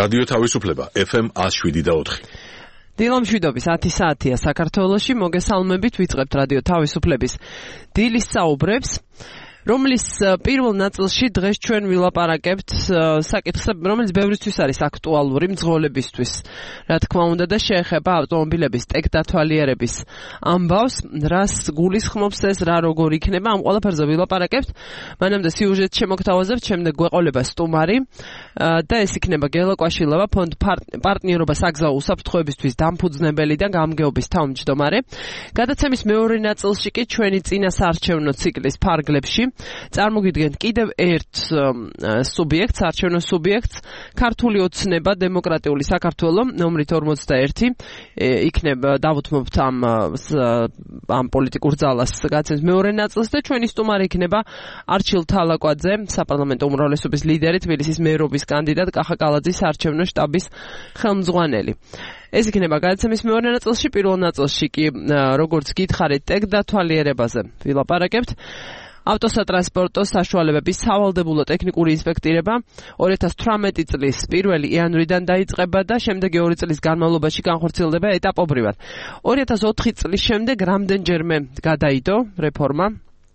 რადიო თავისუფლება FM 107.4. დილამშვიდობის 10 საათია საქართველოში, მოგესალმებით, ვიწყებთ რადიო თავისუფლების დილის საუბრებს, რომლის პირველ ნაწილში დღეს ჩვენ ვილაპარაკებთ საკითხზე, რომელიც ბევრისთვის არის აქტუალური მძღოლებისთვის. რა თქმა უნდა და შეეხება ავტომობილების ტექდათვალიერების ამბავს, რას გულისხმობს ეს, რა როგორ იქნება, ამ ყველაფერზე ვილაპარაკებთ. მანამდე სიუჟეტს შემოგთავაზებთ, შემდეგ გვეყოლება სტუმარი და ეს იქნება გელა კვაშილავა, ფონდ პარტნიორობა საგზაო უსაფრთხოებისთვის დამფუძნებელი და გამგეობის თავმჯდომარე. გადაცემის მეორე ნაწილში კი ჩვენი წინასაარჩევნო ციკლის ფარგლებში წარმოგიდგენთ კიდევ ერთ სუბიექტს, არჩევნო სუბიექტს, ქართული ოცნება დემოკრატიული საქართველო, ნომრით 41, იქნება დავუთმობთ ამ პოლიტიკურ ძალას გაცემის მეორე ნაწილს და ჩვენი სტუმარი იქნება არჩილ თალაკვაძე, საპარლამენტო უმრავლესობის ლიდერი, თბილისის მერობის კანდიდატ, კახა კალაძის არჩევნო შტაბის ხელმძღვანელი. ეს იქნება გადაცემის მეორე ნაწილში, პირველ ნაწილში კი როგორც გითხარით ტექდათვალიერებაზე ვილაპარაკებთ. ავტოსატრანსპორტო საშუალებების სავალდებულო ტექნიკური ინსპექტირება 2018 წლის 1 იანვრიდან დაიწყება და შემდეგი 2 წლის განმავლობაში განხორციელდება ეტაპობრივად. 2004 წლის შემდეგ რამდენჯერმე გადაიდო რეფორმა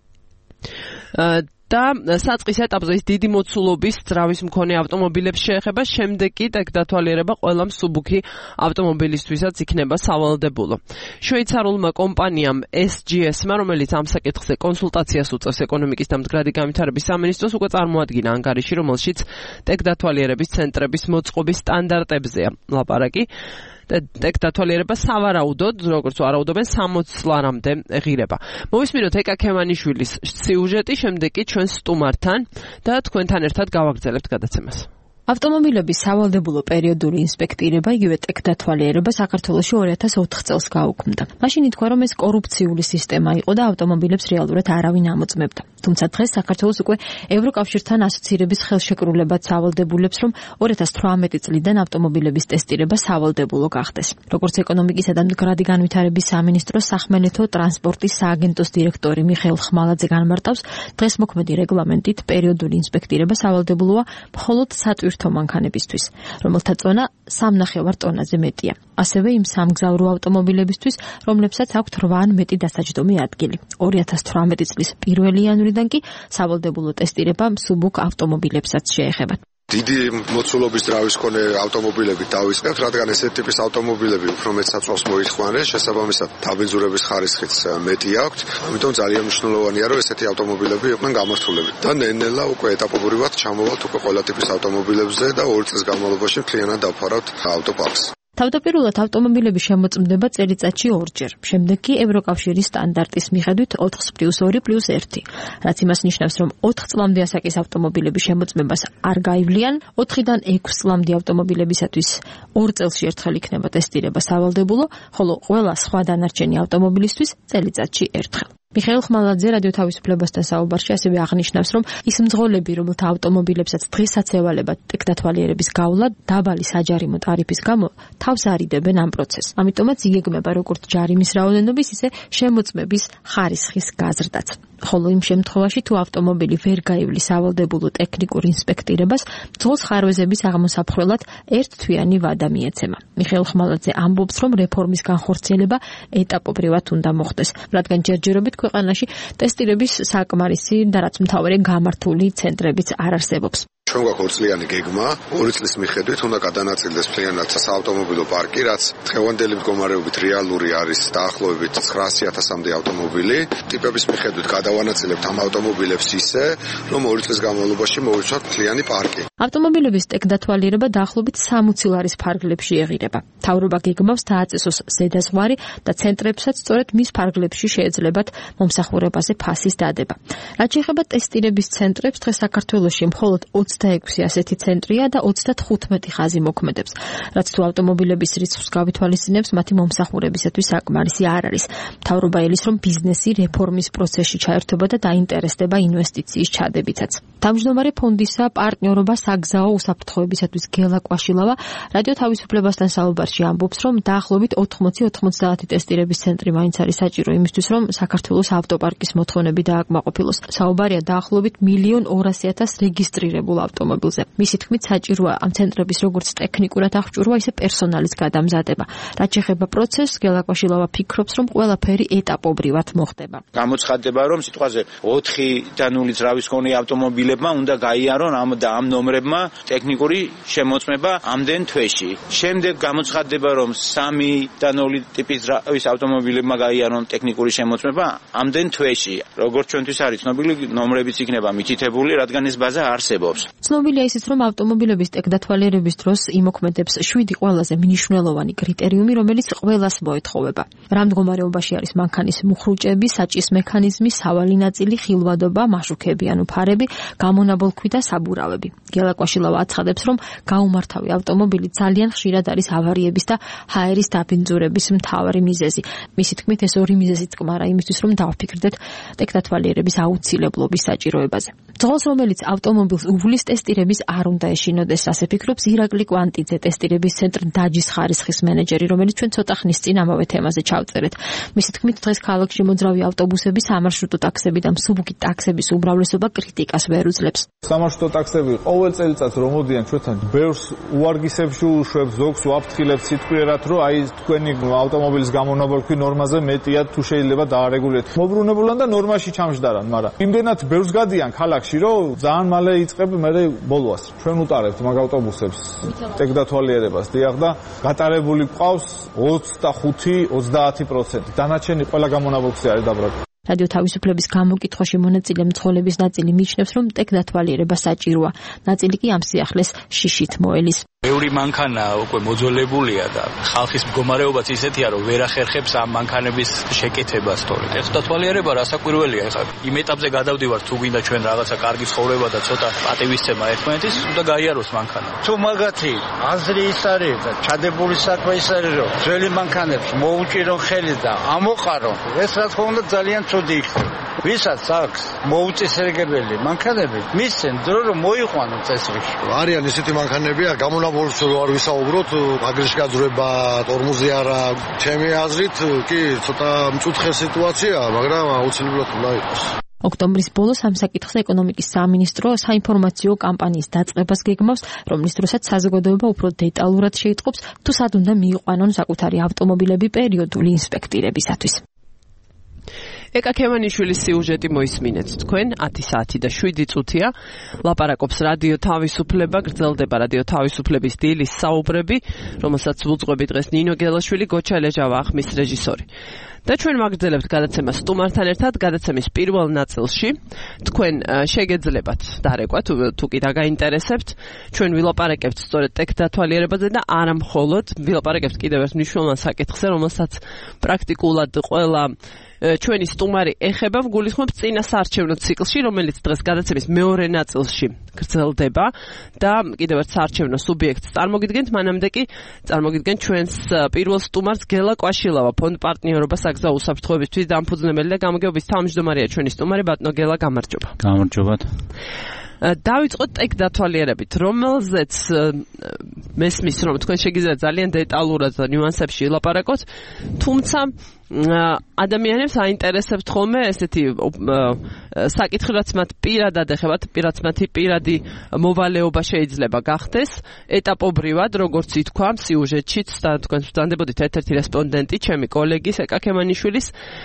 და საწყის ეტაპზე ის დიდი მოცულობის ძრავის მქონე ავტომობილებს შეეხება, შემდეგ კი ტექდათვალიერება ყველა მსუბუქი ავტომობილისთვისაც იქნება სავალდებულო. შვეიცარულმა კომპანიამ SGS-მა, რომელიც ამ საკითხზე კონსულტაციას უწევს ეკონომიკის და მდგრადი განვითარების სამინისტროს, უკვე წარმოადგინა ანგარიში, რომელშიც ტექდათვალიერების ცენტრების მოწყობის სტანდარტებზეა ლაპარაკი. ტექდათვალიერება სავარაუდოდ, როგორც ვარაუდობენ, 60 ლარამდე ღირება. მოვისმინოთ ეკა ქემანიშვილის სიუჟეტი, შემდეგ კი ჩვენ სტუმართან და თქვენთან ერთად გავაგრძელებთ გადაცემას. ავტომობილების სავალდებულო პერიოდული ინსპექტირება, იგივე ტექდათვალიერება საქართველოში 2004 წელს გაუქმდა. მაშინ ითქვა, რომ ეს კორუფციული სისტემა იყო და ავტომობილებს რეალურად არავინ ამოწმებდა. თუმცა დღეს საქართველოს უკვე ევროკავშირთან ასოცირების ხელშეკრულებაც სავალდებულებს, რომ 2018 წლიდან ავტომობილების ტესტირება სავალდებულო გახდეს. როგორც ეკონომიკისა და მდგრადი განვითარების სამინისტროს სახმელეთო ტრანსპორტის სააგენტოს დირექტორი მიხეილ ხმალაძე განმარტავს, დღეს მოქმედი რეგლამენტით პერიოდული ინსპექტირება სავალდებულოა მხოლოდ სატვირთო მანქანებისთვის, რომელთა წონა 3,5 ტონაზე მეტია. ასევე იმ სამგზავრო ავტომობილებისთვის, რომლებსაც აქვთ 8 ან მეტი დასაჯდომი ადგილი. 2018 წლის 1 იანვრიდან კი სავალდებულო ტესტირება მსუბუქ ავტომობილებსაც შეეხება. დიდი მოცულობის ძრავის მქონე ავტომობილები დავიწყებთ, რადგან ესეთი ტიპის ავტომობილები უფრო მეტ საწვავს მოითხოვან, შესაბამისად დაბინძურების ხარისხიც მეტი აქვთ, ამიტომ ძალიან მნიშვნელოვანია, რომ ესეთი ავტომობილები იყვნენ გამართულები. და ნელ-ნელა უკვე ეტაპობრივად ჩამოვალთ უკვე ყველა ტიპის ავტომობილებზე და 2 წლის განმავლობაში მთლიანად დავფარავთ ავტოპარკს. თავდაპირველად ავტომობილები შემოწმდება წელიწადში 2-ჯერ, შემდეგ კი ევროკავშირის სტანდარტის მიხედვით 4+2+1, რაც იმას ნიშნავს, რომ 4 წლამდე ასაკის ავტომობილების შემოწმებას არ გაივლიან, 4-დან 6 წლამდე ავტომობილებისათვის 2 წელში ერთხელ იქნება ტესტირება სავალდებულო, ხოლო ყველა სხვა დანარჩენი ავტომობილისთვის წელიწადში ერთხელ. მიხეილ ხმალაძე რადიო თავისუფლებასთან საუბარში ასევე აღნიშნავს, რომ ის მძღოლები, რომელთა ავტომობილებსაც დღესაც ევალება ტექდათვალიერების გავლა დაბალი საჯარიმო ტარიფის გამო, თავს არიდებენ ამ პროცესს. ამიტომაც იგეგმება როგორც ჯარიმის რაოდენობის, ისე შემოწმების ხარისხის გაზრდაც. ხოლო იმ შემთხვევაში, თუ ავტომობილი ვერ გაივლის სავალდებულო ტექნიკურ ინსპექტირებას, მძღოლს ხარვეზების აღმოსაფხრელად ერთთვიანი ვადა მიეცემა. მიხეილ ხმალაძე ამბობს, რომ რეფორმის განხორციელება ეტაპობრივად უნდა მოხდეს, რადგან ჯერჯერობით ქვეყანაში ტესტირების საკმარისი და რაც მთავარი გამართული ცენტრებიც არ არსებობს. ჩვენ გვაქვს 2 წლიანი გეგმა, 2 წლის მიხედვით უნდა გადანაწილდეს მთლიანად საავტომობილო პარკი, რაც დღევანდელი მდგომარეობით რეალური არის დაახლოებით 900,000-მდე ავტომობილი. ტიპების მიხედვით გადავანაწილებთ ამ ავტომობილებს ისე, რომ 2 წლის განმავლობაში მოვიცვათ მთლიანი პარკი. ავტომობილების ტექდათვალიერება დაახლოებით 60 ლარის ფარგლებში ეღირება. მთავრობა გეგმავს დააწესოს ზედაზღვარი და ცენტრებსაც სწორედ მის ფარგლებში შეეძლებათ მომსახურებაზე ფასის დადება. რაც შეეხება ტესტირების ცენტრებს, დღეს საქართველოში მხოლოდ 26 ასეთი ცენტრია და 35 ხაზი მოქმედებს. რაც თუ ავტომობილების რიცხვს გავითვალისწინებს, მათი მომსახურებისათვის საკმარისი არ არის. მთავრობა ელის, რომ ბიზნესი რეფორმის პროცესში ჩაერთვება და დაინტერესდება ინვესტიციის ჩადებითაც. თავმჯდომარე ფონდისა პარტნიორობა საგზაო უსაფრთხოებისათვის გელა კვაშილავა რადიო თავისუფლებასთან საუბარში ამბობს, რომ დაახლოებით 80-90 ტესტირების ცენტრი მაინც არის საჭირო იმისთვის, რომ საქართველოს ავტოპარკის მოთხოვნები დააკმაყოფილოს. საუბარია დაახლოებით 1,200,000 რეგისტრირებულ ავტომობილზე. მისი თქმით, საჭიროა ამ ცენტრების როგორც ტექნიკურად აღჭურვა, ისე პერსონალის გადამზადება. რაც შეეხება პროცესს, გელაკვაშილავა ფიქრობს, რომ ყველაფერი ეტაპობრივად მოხდება. გამოცხადდება, რომ სიტყვაზე 4-0 ძრავის მქონე ავტომობილებმა უნდა გაიარონ ამ ნომრებმა ტექნიკური შემოწმება ამდენ თვეში. შემდეგ გამოცხადდება, რომ 3-0 ტიპის ძრავის ავტომობილებმა გაიარონ ტექნიკური შემოწმება ამდენ თვეში. როგორც ჩვენთვის არის ცნობილი, ნომრებიც იქნება მითითებული, რადგან ეს ბაზა არსებობს. ცნობილია ისიც, რომ ავტომობილების ტექდათვალიერების დროს იმოქმედებს 7 ყველაზე მნიშვნელოვანი კრიტერიუმი, რომელიც ყველას მოეთხოვება. რა მდგომარეობაში არის მანქანის მუხრუჭები, საჭის მექანიზმი, სავალი ნაწილი, ხილვადობა, მაშუქები ანუ ფარები, გამონაბოლქვი და საბურავები. გელაკვაშილავა აცხადებს, რომ გაუმართავი ავტომობილი ძალიან ხშირად არის ავარიების და ჰაერის დაბინძურების მთავარი მიზეზი. მისი თქმით, ეს ორი მიზეზი წყმარა იმისთვის, რომ დავფიქრდეთ ტექდათვალიერების აუცილებლობის საჭიროებაზე. ძღოლს, რომელიც ავტომობილს უვლის ტესტირების არ უნდა ეშინოდეს, ასე ფიქრობს ირაკლი კვანტიძე, ტესტირების ცენტრ დაჯის ხარისხის მენეჯერი, რომელიც ჩვენ ცოტა ხნის წინ ამავე თემაზე ჩავწერეთ. მისი თქმით, დღეს ქალაქში მოძრავი ავტობუსების, სამარშრუტო ტაქსები და მსუბუქი ტაქსების უმრავლესობა კრიტიკას ვერ უძლებს. სამარშრუტო ტაქსები ყოველ წელიწადს რომ მოდიან ჩვენთან ბევრს უარგისებში უშვებს, ზოგს ვაფრთხილებს სიტყვიერად, რომ აი თქვენი ავტომობილის გამონაბოლქვი ნორმაზე მეტია, თუ შეიძლება დაარეგულიროთ. მოbrunებულან და ნორმაში ჩამჯდარან, მაგრამ იმდენად ბევრს გადიან ქალაქში, რომ ძალიან მალე იწყებ მე ბოლოას. ჩვენ უტარებთ მაგ ავტობუსებს ტექდათვალიერებას, დიახ და გატარებული ყავს 25-30%. დანარჩენი ყველა გამონაბოლქვი არის დაბრუნებული. რადიო თავისუფლების გამოკითხვაში მონაწილე მცხოვრების ნაწილი მიიჩნევს, რომ ტექდათვალიერება საჭიროა. ნაწილი კი ამ სიახლეს შიშით მოელის. ბევრი მანქანა უკვე მოძველებულია და ხალხის მდგომარეობაც ისეთია, რომ ვერ ახერხებს ამ მანქანების შეკეთებას თორემ. ტექდათვალიერება რასაკვირველია, ეხლა იმ ეტაპზე გადავდივართ, თუ გინდა ჩვენ რაღაცა კარგი ცხოვრება და ცოტა პატივისცემა ერთმანეთის, უნდა გაიაროს მანქანა. თუ მაგათი აზრი ის არის და ჩადებული საქმე ის არის, რომ ძველი მანქანებს მოუჭირონ ხელი და ამოყარონ, ეს რა თქმა უნდა ძალიან ცუდი იქნება. ვისაც აქვს მოუწესრიგებელი მანქანები, მისცენ დრო რომ მოიყვანონ წესრიგში. არიან ისეთი მანქანებია, გამონაბოლქვს არ ვისაუბროთ, აგრეში გაძრება, ტორმოზი არა. ჩემი აზრით კი ცოტა მწუთხე სიტუაციაა, მაგრამ აუცილებლად უნდა იყოს. ოქტომბრის ბოლოს ამ საკითხზე ეკონომიკის სამინისტრო საინფორმაციო კამპანიის დაწყებას გეგმავს, რომლის დროსაც საზოგადოება უფრო დეტალურად შეიტყობს, თუ სად უნდა მიიყვანონ საკუთარი ავტომობილები პერიოდული ინსპექტირებისათვის. ეკა ქემანიშვილის სიუჟეტი მოისმინეთ თქვენ 10 საათი და 7 წუთია ლაპარაკობს რადიო თავისუფლება, გრძელდება რადიო თავისუფლების დილის საუბრები, რომელსაც ვუძღვები დღეს ნინო გელაშვილი, გოჩა ლეჟავა ახმის რეჟისორი. და ჩვენ ვაგრძელებთ გადაცემას სტუმართან ერთად, გადაცემის პირველ ნაწილში თქვენ შეგეძლებათ დარეკვა თუ კი დაგაინტერესებთ, ჩვენ ვილაპარაკებთ სწორედ ტექდათვალიერებაზე და არა მხოლოდ, ვილაპარაკებთ კიდევ ერთ მნიშვნელოვან საკითხზე, რომელსაც პრაქტიკულად ყველა ჩვენი სტუმარი ეხება, ვგულისხმობთ წინა საარჩევნო ციკლში, რომელიც დღეს გადაცემის მეორე ნაწილში გრძელდება და კიდევ ერთ საარჩევნო სუბიექტს წარმოგიდგენთ, მანამდე კი წარმოგიდგენთ ჩვენს პირველ სტუმარს გელა კვაშილავა, ფონდ პარტნიორობა საგზაო უსაფრთხოებისთვის დამფუძნებელი და გამგეობის თავმჯდომარეა ჩვენი სტუმარი ბატონო გელა, გამარჯობა. გამარჯობათ. დავიწყოთ ტექდათვალიერებით, რომელზეც მესმის, რომ თქვენ შეგიძლიათ ძალიან დეტალურად და ნიუანსებში ილაპარაკოთ, თუმცა ადამიანებს აინტერესებთ ხოლმე ესეთი საკითხი, რაც მათ პირადად ეხებათ, რაც მათი პირადი მოვალეობა შეიძლება გახდეს, ეტაპობრივად, როგორც ითქვა სიუჟეტშიც და თქვენ ვწანდებოდით ერთ-ერთი რესპონდენტი, ჩემი კოლეგის ეკა ქემანიშვილის,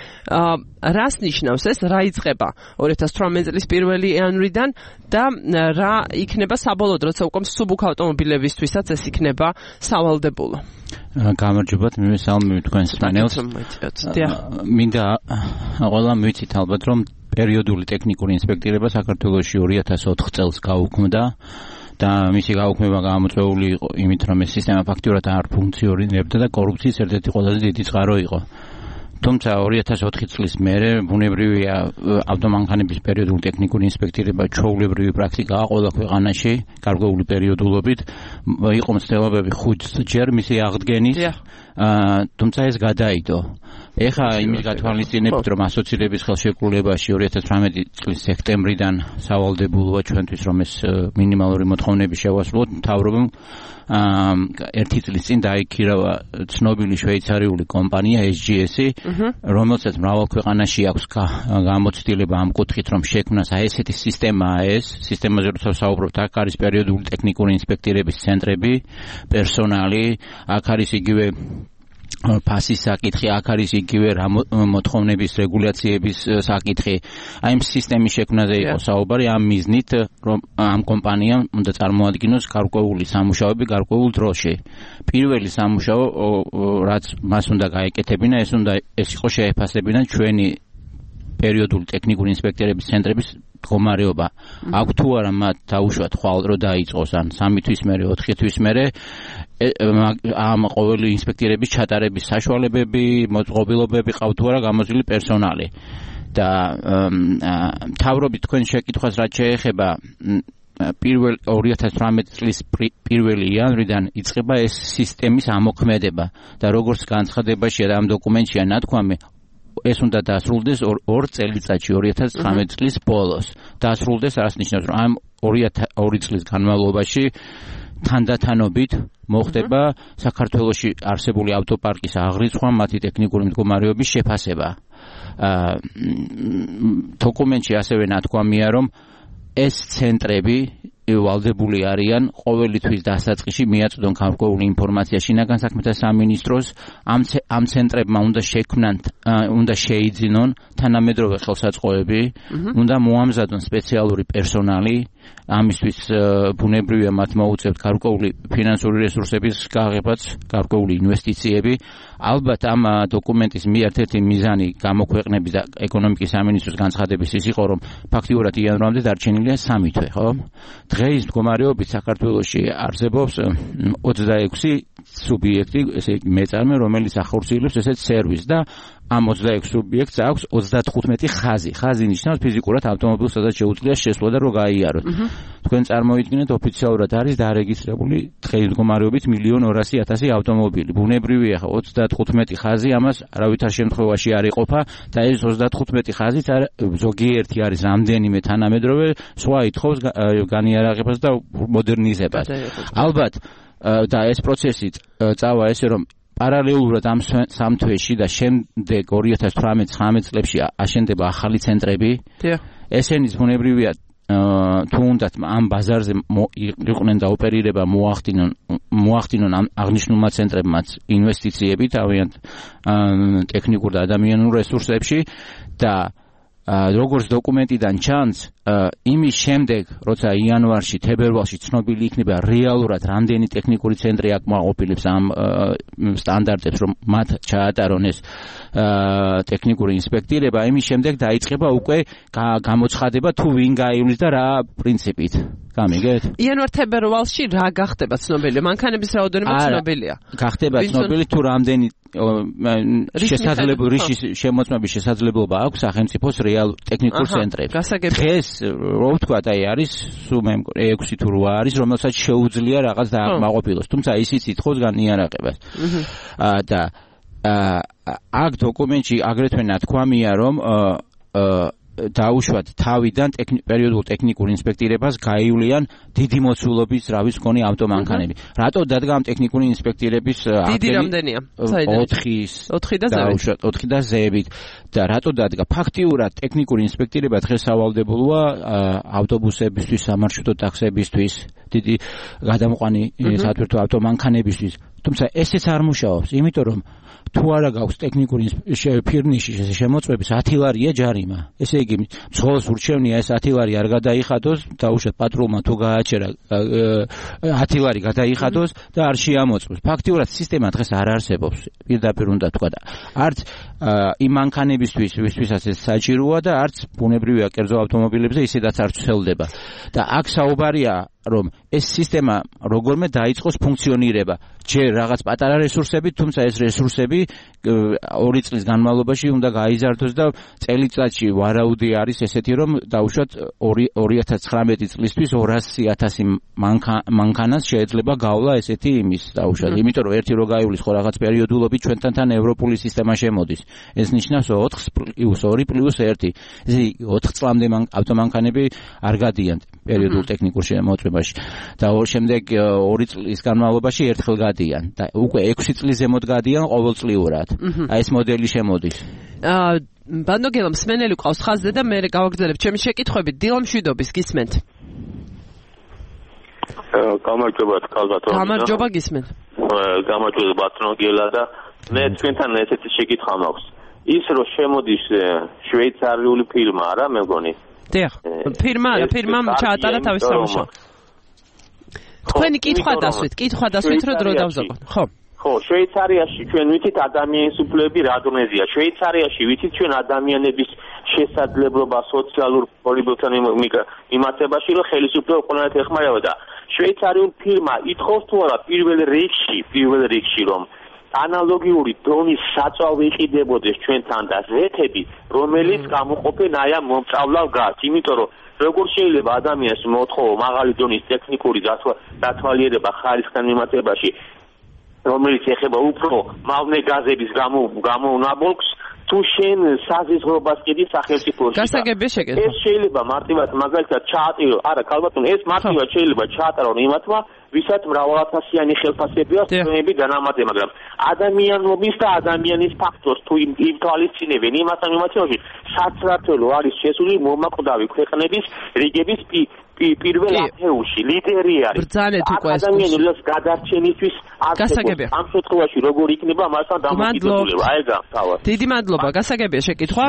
რას ნიშნავს ეს, რა იწყება 2018 წლის 1 იანვრიდან და რა იქნება საბოლოოდ, როცა უკვე მსუბუქ ავტომობილებისთვისაც ეს იქნება სავალდებულო. გამარჯობათ, მივესალმები თქვენს პანელს. მინდა ყველა მივიცით ალბათ, რომ პერიოდული ტექნიკური ინსპექტირება საქართველოში 2004 წელს გაუქმდა და მისი გაუქმება გამოწვეული იყო იმით, რომ ეს სისტემა ფაქტიურად არ ფუნქციონირებდა და კორუფციის ერთ-ერთი ყველაზე დიდი წყარო იყო. თუმცა 2004 წლის მერე ბუნებრივია ავტომანქანების პერიოდული ტექნიკური ინსპექტირება ჩვეულებრივი პრაქტიკაა ყველა ქვეყანაში გარკვეული პერიოდულობით, იყო მცდელობები 5 ჯერ მისი აღდგენის, თუმცა ეს გადაიდო. ეხა იმის გათვალისწინებით, რომ ასოცირების ხელშეკრულებაში 2018 წლის სექტემბრიდან სავალდებულოა ჩვენთვის, რომ ეს მინიმალური მოთხოვნები შევასრულოთ, მთავრობამ ერთი წლის წინ დაიქირავა ცნობილი შვეიცარიული კომპანია SGS-ი, რომელსაც მრავალ ქვეყანაში აქვს გამოცდილება ამ კუთხით, რომ შექმნას ესეთი სისტემაა ეს, სისტემაზე როცა საუბრობთ, აქ არის პერიოდული ტექნიკური ინსპექტირების ცენტრები, პერსონალი, აქ არის იგივე ფასის საკითხი, აქ არის იგივე მოთხოვნების რეგულაციების საკითხი. აი ამ სისტემის შექმნაზე იყო საუბარი, ამ მიზნით, რომ ამ კომპანიამ უნდა წარმოადგინოს გარკვეული სამუშაოები გარკვეულ დროში. პირველი სამუშაო, რაც მას უნდა გაეკეთებინა, ეს იყო შეეფასებინა ჩვენი პერიოდული ტექნიკური ინსპექტორების ცენტრების მდგომარეობა. აქ თუ არა მათ დაუშვათ ხვალ რო დაიწყოს ან 3 თვის მერე, 4 თვის მერე ამ ყოველი ინსპექტორების ჩატარების საშუალებები, მოწყობილობები ყავთ თუ არა გამოძილი პერსონალი. და მთავრობით თქვენ შეკითხვას რაც შეეხება 2018 წლის 1 იანვრიდან იწყება ეს სისტემის ამოქმედება და როგორც განცხადებაშია და ამ დოკუმენტშია ნათქვამი, ეს უნდა დასრულდეს 2 წელიწადში 2019 წლის ბოლოს. დასრულდეს არას ნიშნავს, რომ ამ 2 წლის განმავლობაში თანდათანობით მოხდება საქართველოში არსებული ავტოპარკის აღრიცხვა, მათი ტექნიკური მდგომარეობის შეფასება. დოკუმენტში ასევე ნათქვამია, რომ ეს ცენტრები ვალდებული არიან ყოველი თვის დასაწყისში მიაწვდონ გარკვეული ინფორმაცია შინაგან საქმეთა სამინისტროს, ამ ცენტრებმა უნდა შეიძინონ თანამედროვე ხელსაწყოები, უნდა მოამზადონ სპეციალური პერსონალი, ამისთვის ბუნებრივია მათ მოუწევთ გარკვეული ფინანსური რესურსების გაღებაც, გარკვეული ინვესტიციები. ალბათ ამ დოკუმენტის ერთ-ერთი მიზანი გამოქვეყნების და ეკონომიკის სამინისტროს განცხადების ის იყო, რომ ფაქტიურად იანვრამდე დარჩენილია 3 თვე, ხო? დღეის მდგომარეობით საქართველოში არსებობს 26 სუბიექტი, ესე იგი მეწარმე, რომელიც ახორციელებს ესეთ სერვისს და ამ 26 სუბიექტს აქვს 35 ხაზი. ხაზი ნიშნავს ფიზიკურად ავტომობილს, სადაც შეუძლია შესვლა და რო გაიაროთ. თქვენ წარმოიდგინეთ, ოფიციალურად არის დარეგისტრირებული დღეის მდგომარეობით 1,200,000 ავტომობილი. ბუნებრივია, 35 ხაზი ამას არავითარ შემთხვევაში არ იყოფა და ეს 35 ხაზიც ზოგიერთი არის რამდენიმე თანამედროვე, სხვა ითხოვს განიარაღებას და მოდერნიზებას. ალბათ და ეს პროცესი წავა ესე, რომ პარალელურად ამ 3 თვეში და შემდეგ 2018-19 წლებში აშენდება ახალი ცენტრები. ესენიც ბუნებრივია თუ უნდათ ამ ბაზარზე იყვნენ და ოპერირება მოახდინონ ამ აღნიშნულმა ცენტრებმაც ინვესტიციები თავიანთ ტექნიკურ და ადამიანურ რესურსებში და როგორც დოკუმენტიდან ჩანს, იმის შემდეგ, როცა იანვარში, თებერვალში ცნობილი იქნება რეალურად რამდენი ტექნიკური ცენტრი აკმაყოფილებს ამ სტანდარტებს, რომ მათ ჩაატარონ ეს ტექნიკური ინსპექტირება, იმის შემდეგ დაიწყება უკვე გამოცხადება თუ ვინ გაივლის და რა პრინციპით. გამიგეთ? იანვარ-თებერვალში რა გახდება ცნობილი? მანქანების რაოდენობა ცნობილია. გახდება ცნობილი თუ რამდენი შესაძლებლობის შემოწმების შესაძლებლობა აქვს სახელმწიფოს რეალ ტექნიკურ ცენტრებს. დღეს რო ვთქვათ, აი არის სულ მე 6 თუ 8 არის, რომელსაც შეუძლია რაღაც დააკმაყოფილოს, თუმცა ისიც ითხოვს განიარაღებას. და აქ დოკუმენტში აგრეთვე ნათქვამია, რომ დაუშვათ თავიდან პერიოდულ ტექნიკურ ინსპექტირებას გაივლიან დიდი მოცულობის ზრავის მქონე ავტომანქანები. რატო დადგა ამ ტექნიკური ინსპექტირების დიდი რამდენია? 4 და ზევით. და რატო დადგა? ფაქტიურად ტექნიკური ინსპექტირება დღეს სავალდებულოა ავტობუსებისთვის, სამარშრუტო ტაქსებისთვის, დიდი გადამყვანი სათვირთო ავტომანქანებისთვის. თუმცა ესეც არ მუშაობს, იმიტომ რომ თუ არა გაქვს ტექნიკური ფირნიში შემოწმების 10 ლარია ჯარიმა. ესე იგი, მძღოლს ურჩევნია ეს 10 ლარი არ გადაიხადოს, დაუშვათ პატრულმა თუ გააჩერა 10 ლარი გადაიხადოს და არ შეამოწმოს. ფაქტიურად სისტემა დღეს არ არსებობს. პირდაპირ უნდა თქვა და არც იმ მანქანებისთვის, ვისთვისაც ეს საჭიროა და არც ბუნებრივია კერძო ავტომობილებზე ისედაც არ ცვლდება. და აქ საუბარია რომ ეს სისტემა როგორმე დაიწყოს ფუნქციონირება. ჯერ რაღაც პატარა რესურსები, თუმცა ეს რესურსები 2 წლის განმავლობაში უნდა გაიზარდოს და წელიწადში ვარაუდი არის ესეთი, რომ დაუშვათ 2019 წლისთვის 200,000 მანქანას შეიძლება გავლა ესეთი იმის დაუშვათ. იმიტომ რომ ერთი რო გაივლის ხო რაღაც პერიოდულობით ჩვენთან ევროპული სისტემა შემოდის. ეს ნიშნავს 4+2+1. ესე 4 წლამდე ავტომანქანები არ გადიან პერიოდულ ტექნიკურ შემოწმებაში და შემდეგ 2 წლის განმავლობაში ერთხელ გადიან და უკვე 6 წლის ზემოთ გადიან ყოველწლიურად. აი ეს მოდელი შემოდის. ბანდოგელა მსმენელი ყავს ხაზზე და მე გავაგრძელებ ჩემი შეკითხვები. დილა მშვიდობის გისმენთ? გამარჯობა თქალბატონო. გამარჯობა გისმენთ. გამარჯობა ბატონოგელა და მე თქვენთან ესეთი შეკითხვა მაქვს. ის რომ შემოდის შვეიცარიული ფილმა არა მე მგონი. დიახ, ფილმამ ჩაატარა თავის სამუშაო. თქვენი კითხვა დასვით რომ დრო დავზოგოთ. ხო, შვეიცარიაში ჩვენ ვიცით ადამიანის უფლებები რა დონეზეა. შვეიცარიაში ვიცით ჩვენ ადამიანების შესაძლებლობა სოციალურ პოლიტიკასთან მიმართებაში რომ ხელისუფლება ყველანაირად ეხმარება და შვეიცარიულ ფილმა ითხოვს თუ არა პირველ რიგში რომ ანალოგიური დონის საწვავი იყიდებოდეს ჩვენთან და ზეთები, რომელიც გამოყოფენ აი ამ მომწავლავ გარს, იმიტომ რომ როგორ შეიძლება ადამიანს მოთხოვო მაღალი დონის ტექნიკური დათვალიერება ხარისხთან მიმართებაში, რომელიც ეხება უფრო მავნე გაზების გამონაბოლქს, თუ შენ საზღვრობას კიდი სახელმწიფოში. გასაგებია შეკითხვა. ეს შეიძლება მარტივად მაგალითად ჩაატირო, არა, ქალბატონო, ეს მარტივად შეიძლება ჩაატარონ იმათმა, ვისაც მრავალათასიანი ხელფასები აქვს ჩვენები განამატე, მაგრამ ადამიანობის და ადამიანის ფაქტორს თუ იმთვალისწინებენ იმასთან მიმართებაში, საცრაფელო არის შესული მომაკვდავი ქვეყნების რიგების პირველ ათეულში, ლიდერი არის. ბრძანეთ უკვე ეს. ადამიანის გადარჩენისთვის გასაგებია. ამ შემთხვევაში როგორ იქნება მასთან დამოკიდებული. აი გამთავარ. დიდი მადლობა, გასაგებია შეკითხვა.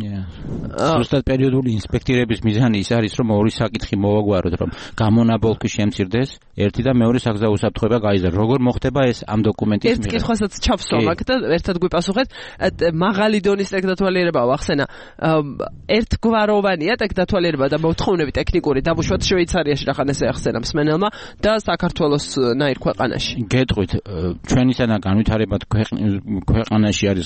ზუსტად პერიოდული ინსპექტირების მიზანი ის არის, რომ ორი საკითხი მოვაგვაროთ, რომ გამონაბოლქვი შემცირდეს, ერთი და მეორე საგზაო უსაფრთხოება გაიზარდოს. როგორ მოხდება ეს ამ დოკუმენტის ერთ კითხვასაც ჩავსვამ აქ და ერთად გვიპასუხეთ. მაღალი დონის ტექნათვალიერება ახსენა. ერთგვაროვანია ტექნათვალიერება და მოთხოვნები ტექნიკური დავუშვათ შვეიცარიაში რახან ესე ახსენა მსმენელმა და საქართველოს ნაირ ქვეყანაში. გეტყვით, ჩვენისანა განვითარებად ქვეყანაში არის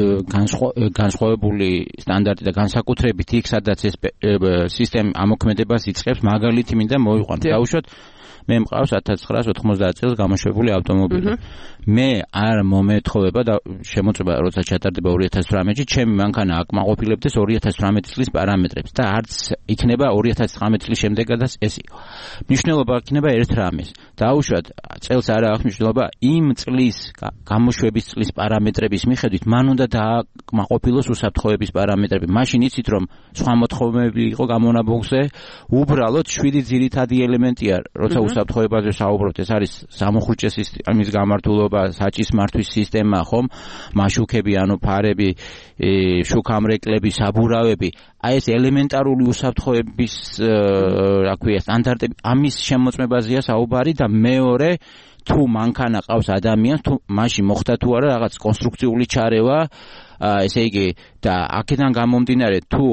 განსხვავებული სტანდარტი და განსაკუთრებით იქ, სადაც ეს სისტემა ამოქმედებას იწყებს, მაგალითი მინდა მოვიყვანოთ. დავუშვათ მე მყავს 1990 წელს გამოშვებული ავტომობილი. მე არ მომეთხოვება და შემოწმება როცა ჩატარდება 2018-ში, ჩემი მანქანა აკმაყოფილებდეს 2018 წლის პარამეტრებს და არც იქნება 2019 წლის შემდეგაც ეს იყო. მნიშვნელობა იქნება ერთ რამეს. დაუშვათ წელს არა აქვს მნიშვნელობა იმ წლის გამოშვების წლის პარამეტრების მიხედვით, მან უნდა დააკმაყოფილოს უსაფრთხოების პარამეტრები. მაშინ იცით რომ სხვა მოთხოვნები იყო გამონაბოლქვზე, უბრალოდ 7 ძირითადი ელემენტია, როცა უსაფრთხოებაზე საუბრობთ, ეს არის სამოხუჭე სისტემის გამართულობა, საჭის მართვის სისტემა, ხომ? მაშუქები, ანუ ფარები, შუქამრეკლები, საბურავები, აი ეს ელემენტარული უსაფრთხოების, რა ქვია, სტანდარტები, ამის შემოწმებაზეა საუბარი და მეორე თუ მანქანა ყავს ადამიანს, თუ მაშინ მოხდა თუ არა რაღაც კონსტრუქციული ჩარევა, ესე იგი და აქედან გამომდინარე თუ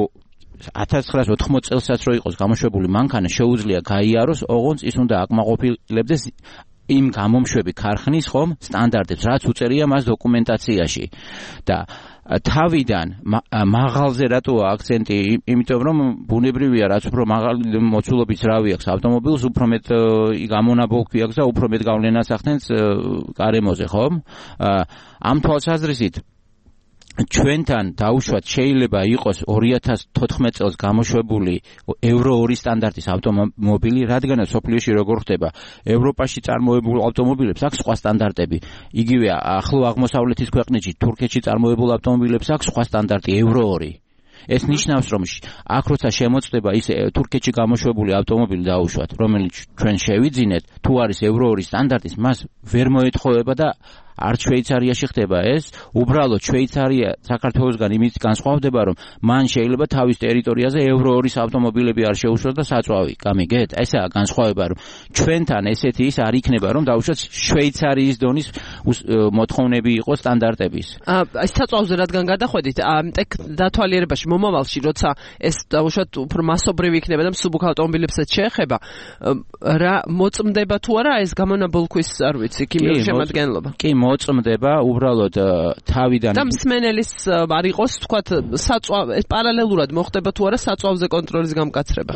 1980 წელსაც რო იყოს გამოშვებული მანქანა შეუძლია გაიაროს, ოღონდ ის უნდა აკმაყოფილებდეს იმ გამომშვები ქარხნის ხომ სტანდარტებს, რაც უწერია მას დოკუმენტაციაში და თავიდან მაღალზე რატოა აქცენტი, იმიტომ რომ ბუნებრივია, რაც უფრო მაღალი მოცულობის რავი აქვს ავტომობილს, უფრო მეტ გამონაბოლქვი აქვს და უფრო მეტ გავლენას ახდენს გარემოზე, ხომ? ამ თვალსაზრისით ჩვენთან დაუშვათ შეიძლება იყოს 2014 წელს გამოშვებული ევრო 2 სტანდარტის ავტომობილი, რადგან სოფლიოში როგორ ხდება ევროპაში წარმოებულ ავტომობილებს აქვს სხვა სტანდარტები. იგივე ახლო აღმოსავლეთის ქვეყნებში, თურქეთში წარმოებულ ავტომობილებს აქვს სხვა სტანდარტი ევრო 2. ეს ნიშნავს რომ აქ როცა შემოწდება ის თურქეთში გამოშვებული ავტომობილი დაუშვათ, რომელიც ჩვენ შევიძინეთ, თუ არის ევრო 2 სტანდარტის, მას ვერ მოეთხოვება და არც შვეიცარიაში ხდება ეს, უბრალოდ შვეიცარია საქართველოსგან იმით განსხვავდება, რომ მან შეიძლება თავის ტერიტორიაზე Euro 2-ის ავტომობილები არ შეუშვას და საწვავი. გამიგეთ? ესაა განსხვავება, რომ ჩვენთან ესეთი ის არ იქნება, რომ დაუშვათ შვეიცარიის დონის მოთხოვნები იყოს სტანდარტების. ეს საწვავზე რადგან გადახვედით, ტექ დათვალიერებაში მომავალში, როცა ეს დაუშვათ უფრო მასობრივი იქნება და მსუბუქ ავტომობილებსაც შეეხება, რა მოწმდება თუ არა ეს გამონაბოლქვის, არ ვიცი, ქიმიური შემადგენლობა? კი, მოწმდება, უბრალოდ თავიდან და მსმენელის არ იყოს, თქვათ, ეს პარალელურად მოხდება თუ არა საწვავზე კონტროლის გამკაცრება?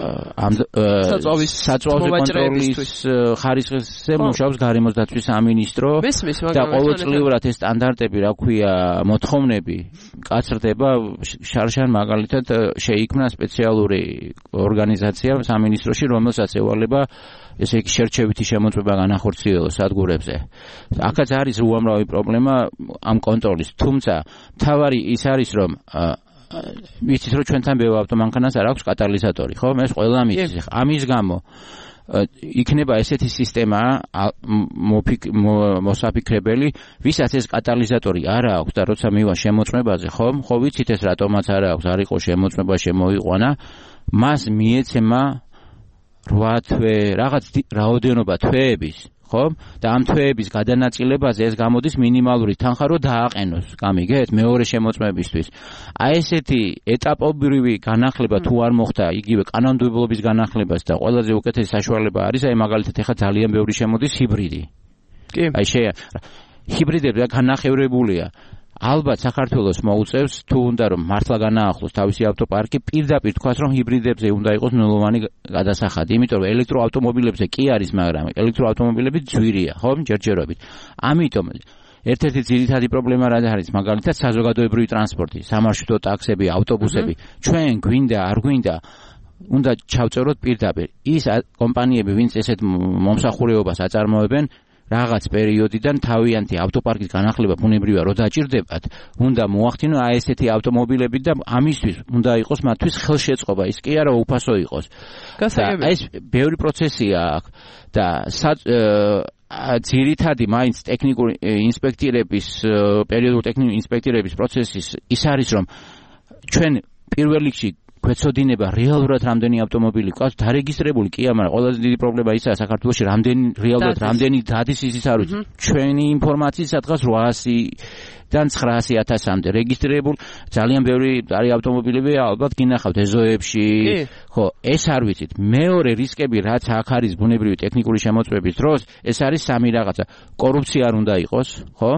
საწვავზე კონტროლის ხარისხზე მუშაობს გარემოს დაცვის სამინისტრო და ყოველწლიურად ეს სტანდარტები, რა ქვია, მოთხოვნები კაცრდება. შარშან მაგალითად შეიქმნა სპეციალური ორგანიზაცია სამინისტროში, რომელსაც ევალება ესე იგი შერჩევითი შემოწმება განახორციელოს სადგურებზე. აქაც არის უამრავი პრობლემა ამ კონტროლის. თუმცა მთავარი ის არის, რომ ვიცით, რომ ჩვენთან ბევრ ავტომანქანას არ აქვს კატალიზატორი, ხო? ეს ყველა მიცის. ამის გამო იქნება ესეთი სისტემა მოსაფიქრებელი, ვისაც ეს კატალიზატორი არ აქვს და როცა მივა შემოწმებაზე, ხო ვიცით ეს რატომაც არ აქვს, არ იყო შემოწმება შემოიყვანა, მას მიეცემა 8 თვე, რაღაც რაოდენობა თვეების, ხო? და ამ თვეების გადანაწილებაზე ეს გამოდის მინიმალური თანხა, რომ დააყენოს, გამიგეთ, მეორე შემოწმებისთვის. აი ესეთი ეტაპობრივი განახლება თუ არ მოხდა იგივე კანონმდებლობის განახლებას და ყველაზე უკეთესი საშუალება არის, აი მაგალითად ეხლა ძალიან ბევრი შემოდის ჰიბრიდი. კი. აი ჰიბრიდები განახევრებულია. ალბათ საქართველოს მოუწევს თუ უნდა რომ მართლა განაახლოს თავისი ავტოპარკი, პირდაპირ თქვას რომ ჰიბრიდებზე უნდა იყოს ნულოვანი გადასახადი, იმიტომ რომ ელექტროავტომობილებზე კი არის, მაგრამ ელექტროავტომობილები ძვირია, ხო, ჯერჯერობით. ამიტომ ერთ-ერთი ძირითადი პრობლემა რა არის, მაგალითად საზოგადოებრივი ტრანსპორტი, სამარშრუტო ტაქსები, ავტობუსები. ჩვენ გვინდა, არ გვინდა, უნდა ჩავწეროთ პირდაპირ. ის კომპანიები, ვინც ესეთ მომსახურეობას აწარმოებენ, რაღაც პერიოდიდან თავიანთი ავტოპარკის განახლება ბუნებრივია რო დაჭირდებათ, უნდა მოახდინონ აი ესეთი ავტომობილები და ამისთვის უნდა იყოს მათთვის ხელშეწყობა, ის კი არა უფასო იყოს. ეს ბევრი პროცესია აქვს და ძირითადი მაინც ტექნიკური ინსპექტირების, პერიოდული ტექნიკური ინსპექტირების პროცესი ის არის, რომ ჩვენ პირველ რიგში გვეცოდინება რეალურად რამდენი ავტომობილი ყავს დარეგისტრებული კი, მაგრამ ყველაზე დიდი პრობლემა ისაა საქართველოში რამდენი დადის ის არ ვიცი. ჩვენი ინფორმაციის სადღაც 800-დან 900,000-მდე რეგისტრირებული, ძალიან ბევრი არის ავტომობილები, ალბათ გინახავთ ეზოებში. ხო, ეს არ ვიცით. მეორე რისკები რაც აქ არის ბუნებრივი ტექნიკური შემოწმების დროს, ეს არის სამი რაღაცა. კორუფცია არ უნდა იყოს, ხო?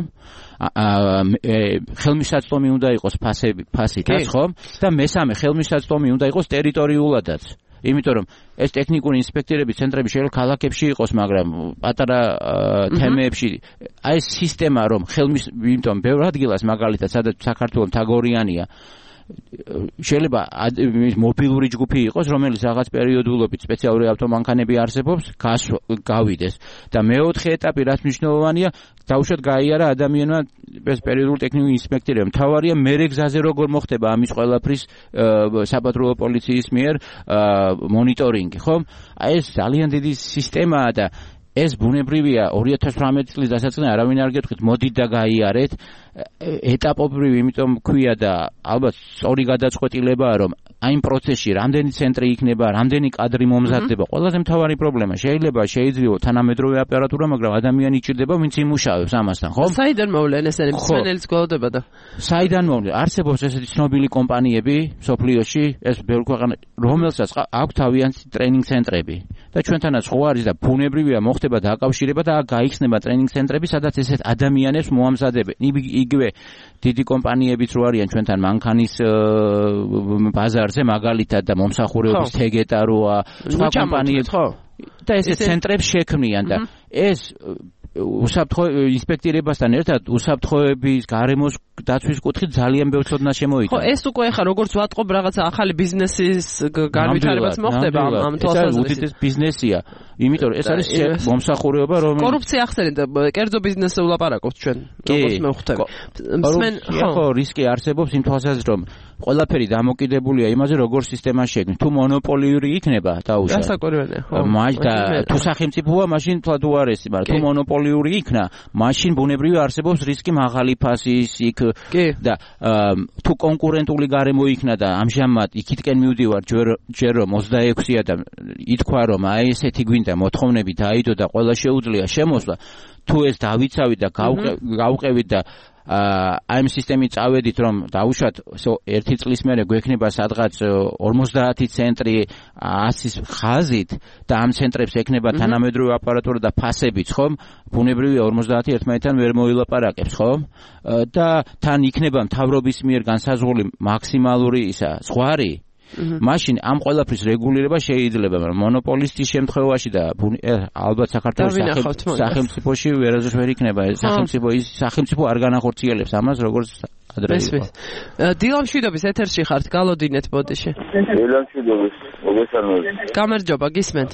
ხელმისაწვდომი უნდა იყოს ფასითაც, ხო? და მესამე ხელმისაწვდომი უნდა იყოს ტერიტორიულადაც. იმიტომ რომ ეს ტექნიკური ინსპექტორების ცენტრები შეიძლება ქალაქებში იყოს, მაგრამ პატარა თემებში აი ეს სისტემა რომ იმიტომ ბევრ ადგილას მაგალითად სადაც საქართველოს თაგორიანია შეიძლება მობილური ჯგუფი იყოს, რომელიც რაღაც პერიოდულობით სპეციალური ავტომანქანები არსებობს, გავიდეს. და მეოთხე ეტაპი რაც მნიშვნელოვანია, დაუშვათ გაიარა ადამიანმა ეს პერიოდული ტექნიკური ინსპექტორია. მთავარია მერე გზაზე როგორ მოხდება ამის ყველაფრის საპატრულო პოლიციის მიერ მონიტორინგი, ხო? აი ეს ძალიან დიდი სისტემაა და ეს ბუნებრივია 2018 წლის დასაწყისში არავინ არ გეტყვით მოდით და გაიარეთ ეტაპობრივი, იმიტომ ქვია და ალბათ სწორი გადაწყვეტილებაა რომ აი იმ პროცესში რამდენი ცენტრი იქნება, რამდენი კადრი მომზადდება, ყველაზე მთავარი პრობლემა შეიძლება შეიძლიო თანამედროვე აპარატურა, მაგრამ ადამიანი იჭირდება, ვინც იმუშავებს ამასთან, ხო? საიდან მოვლენ ესენი მსმენელიც გველოდება და საიდან მოვლენ? არსებობს ესეთი ცნობილი კომპანიები სოფლიოში, ეს ბევრ ქვეყანაში, რომელსაც აქვს თავიანთი ტრენინგ ცენტრები და ჩვენთანაც ხო არის და ბუნებრივია მოხდება დაკავშირება და გაიხსნება ტრენინგ ცენტრები, სადაც ესეთ ადამიანებს მოამზადებენ. იგივე დიდი კომპანიებიც რო არიან ჩვენთან მანქანის ბაზარზე მაგალითად და მომსახურეობის თეგეტა როა, სხვა კომპანიები ხო და ესეთ ცენტრებს შექმნიან და ეს უსაფრთხო ინსპექტირებასთან ერთად უსაფრთხოების გარემოს დაცვის კუთხით ძალიან ბევრ ცოდნა შემოიტანა. ხო, ეს უკვე ხა როგორც ვატყობ, რაღაც ახალი ბიზნესის განვითარებაც მოხდება ამ თვალსაზრისით. ეს უდიდეს ბიზნესია. იმიტომ ეს არის მომსახურება, რომელიც კორუფცია ახსენეთ, კერძო ბიზნესზე ვლაპარაკობთ ჩვენ, როგორც მევხვდები. ხო, რისკი არსებობს იმ თვალსაზრისით, რომ ყველაფერი დამოკიდებულია იმაზე, როგორ სისტემა შექმნით. თუ მონოპოლიური იქნება, დაუშვათ. გასაკვირველია, ხო. თუ სახელმწიფოა, მაშინ თვად უარესი, მაგრამ თუ მონოპოლიური იქნა, მაშინ ბუნებრივი არსებობს რისკი მაღალი ფასის იქ და თუ კონკურენტული გარემო იქნა და ამჟამად იქითკენ მივდივარ ჯერ რომ 26-ია და ითქვა რომ აი ესეთი გვინდა მოთხოვნები დაიდო და ყველა შეუძლია შემოსვლა, თუ ეს დავიცავით და გავყევით და აი ამ სისტემით წავედით რომ დაუშვათ ერთი წლის მერე გვექნება სადღაც 50 ცენტრი 100-ის ხაზით და ამ ცენტრებს ექნება თანამედროვე აპარატურა და ფასებიც, ხომ? ბუნებრივია 50 ერთმანეთთან ვერ მოილაპარაკებს, ხომ? და თან იქნება მთავრობის მიერ განსაზღვრული მაქსიმალური ზღვარი. მაშინ ამ ყველაფრის რეგულირება შეიძლება, მაგრამ მონოპოლისტის შემთხვევაში და ალბათ საქართველოს სახელმწიფოში ვერასდროს ვერ იქნება. სახელმწიფო არ განახორციელებს ამას, როგორც ადრე. დილამ შვიდობის ეთერში ხართ, გალოდინეთ ბოდიში. დილამ შვიდობის, მოგესალმებით. გამარჯობა, გისმენთ.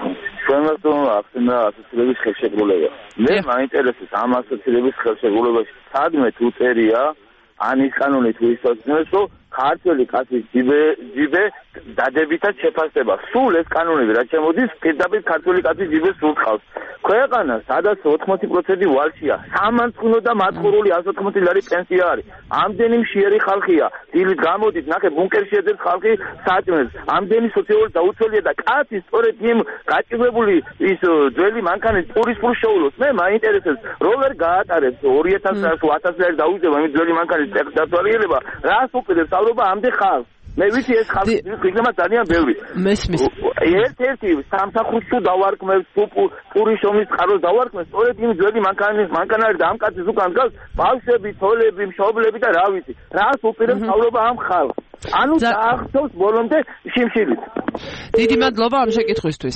ჩვენს ახსნა ასოცირების ხელშეკრულება. მე მაინტერესებს ამ ასოცირების ხელშეკრულებაში სადმე თუ წერია ან ის კანონი თუ ისწავლეს, რომ ქართველი კაცის ჯიბე დადებითად შეფასდება. სულ ეს კანონები რაც შემოდის, პირდაპირ ქართველი კაცის ჯიბეს სულ ხავს. ქვეყანა, სადაც 80% ვალშია, სამანწყვინო და მაცხოვრული 180 ლარი პენსია არის. ამდენი მშიერი ხალხია. დილით გამოდით, ნახე ბუნკერში ეძებს ხალხი საჭმელს. ამდენი სოციალური დაუცველია და კაცი სწორედ იმ გაჭირვებული ის ძველი მანქანის პურის ფულს შეულოს. მე მაინტერესებს, რო ვერ გაატარებს 2000 თუ 1000 ლარი დაუჯდება იმ ძველი მანქანის დაცვალიერება, რას უპირებს ამდე ხალხს. მე ვიცი ეს ხალხი იქნება ძალიან ბევრი. მესმის. ერთ-ერთი სამსახურს თუ დავარქმევს, თუ პურის შრომის წყაროს დავარქმევს, სწორედ იმ ძველი მანქანარი და ამ კაცის უკან დგას ბავშვები, თოლები, მშობლები და რა ვიცი. რას უპირებს მთავრობა ამ ხალხს? ანუ დაახსოვს ბოლომდე შიმშილით. დიდი მადლობა ამ შეკითხვისთვის.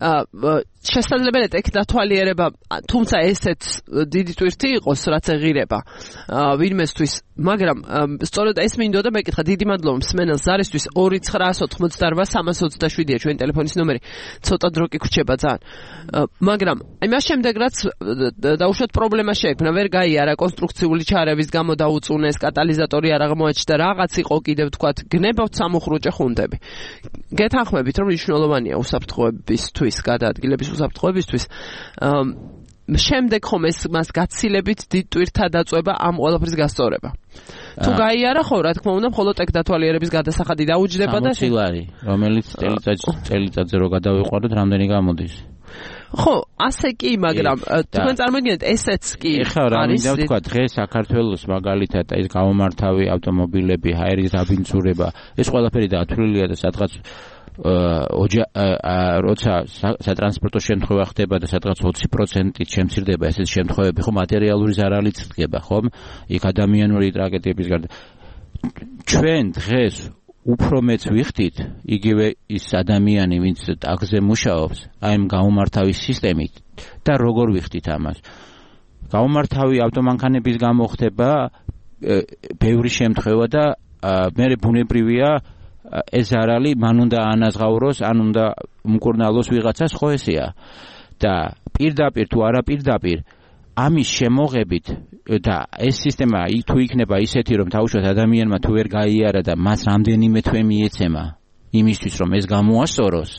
შესაძლებელია ეგ დათვალიერება, თუმცა ესეც დიდი ტვირთი იყოს, რაც ეღირება ვინმესთვის, მაგრამ სწორედ ეს მინდოდა მეკითხა. დიდი მადლობა მსმენელს ზარისთვის 2988327-ია ჩვენი ტელეფონის ნომერი. ცოტა დრო კი გრჩება ძალიან. მაგრამ იმას შემდეგ რაც დაუშვათ პრობლემა შეექმნა, ვერ გაიარა კონსტრუქციული ჩარევის გამო დაუწუნეს, კატალიზატორი არ აღმოაჩნდა, რაღაც იყო კიდევ თქვათ, გნებავთ სამუხრუჭე ხუნდები. გეთანხმებით რომ მნიშვნელოვანია უსაფრთხოებისთვის, გადაადგილების უსაფრთხოებისთვის. შემდეგ ხომ მას გაცილებით დიდ ტვირთა დაწובה ამ ყველაფრის გასწორება. თუ გაიარა ხო, რა თქმა უნდა, მხოლოდ ეგ დათვალიერების გადასახადი დაუჯდება და 60 ლარი, რომელიც წელიწადზე რო გადავიყვარდოთ, რამდენი გამოდის? ხო, ასე კი, მაგრამ თქვენ წარმოგიდგენთ, ესეც კი არის. რა ვთქვა, დღეს საქართველოს მაგალითად ეს გამომართავი ავტომობილები, ჰაერის დაბინძურება, ეს ყველაფერი დათვლილია და სადღაც როცა სატრანსპორტო შემთხვევა ხდება და სადღაც 20%-ით შემცირდება ესეთი შემთხვევები, ხო, მატერიალური ზარალიც ხდება, ხო? იქ ადამიანური ტრაგედიების გარდა. ჩვენ დღეს უფრო მეც ვიხდით, იგივე ის ადამიანი, ვინც ტაგზე მუშაობს, აი ამ გამომართავის სისტემით და როგორ ვიხდით ამას. გამომართავი ავტომანქანების გამო ხდება ბევრი შემთხვევა და მე ბუნებრივია ეს ზარალი მან უნდა ანაზღაუროს, ან უნდა მკურნალოს ვიღაცას, ხო ესეა. და პირდაპირ თუ არა პირდაპირ ამის შემოღებით და ეს სისტემა თუ იქნება ისეთი, რომ თავშოთ ადამიანმა თუ ვერ გაიარა და მას რამდენიმე თვე მიეცემა იმისთვის, რომ ეს გამოასწოროს,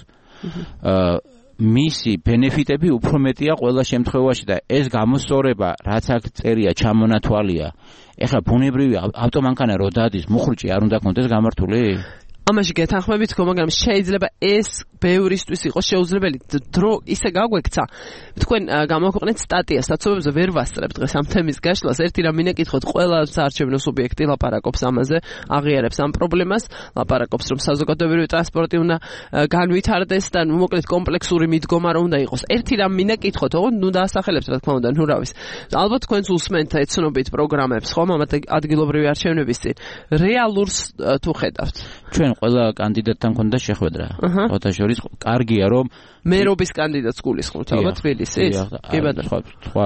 მისი ბენეფიტები უფრო მეტია ყველა შემთხვევაში და ეს გამოსწორება, რაც აქ წერია, ჩამონათვალია. ეხლა ბუნებრივი ავტომანქანა რო დადის, მუხრუჭი არ უნდა კონდეს გამართული? ამაში გეთანხმებით, მაგრამ შეიძლება ეს ბევრისთვის იყოს შეუძლებელი. დრო ისე გაგვექცა. თქვენ გამოქვეყნეთ სტატიას, საცობებზე ვერ ვასწრებ დღეს ამ თემის გაშლას. ერთი რამ მინაკითხოთ, ყველა საარჩევნო სუბიექტი ლაპარაკობს ამაზე, აღიარებს ამ პრობლემას, ლაპარაკობს, რომ საზოგადოებრივი ტრანსპორტი უნდა განვითარდეს და მოკლედ კომპლექსური მიდგომა რომ უნდა იყოს. ერთი რამ მინაკითხოთ, ოღონდ ნუ დაასახელებთ, რა თქმა უნდა, ნურავის. ალბათ თქვენც უსმენთ ეცნობით პროგრამებს, ხომ, ამ ადგილობრივი არჩევნების წინ. რეალურს თუ ხედავთ? ჩვენ ყველა კანდიდატთან ქონდა შეხვედრა. ოთაშორის კარგია რომ მერობის კანდიდატს გულისხმობთ ალბათ თბილისის? კი ბატონო. სხვა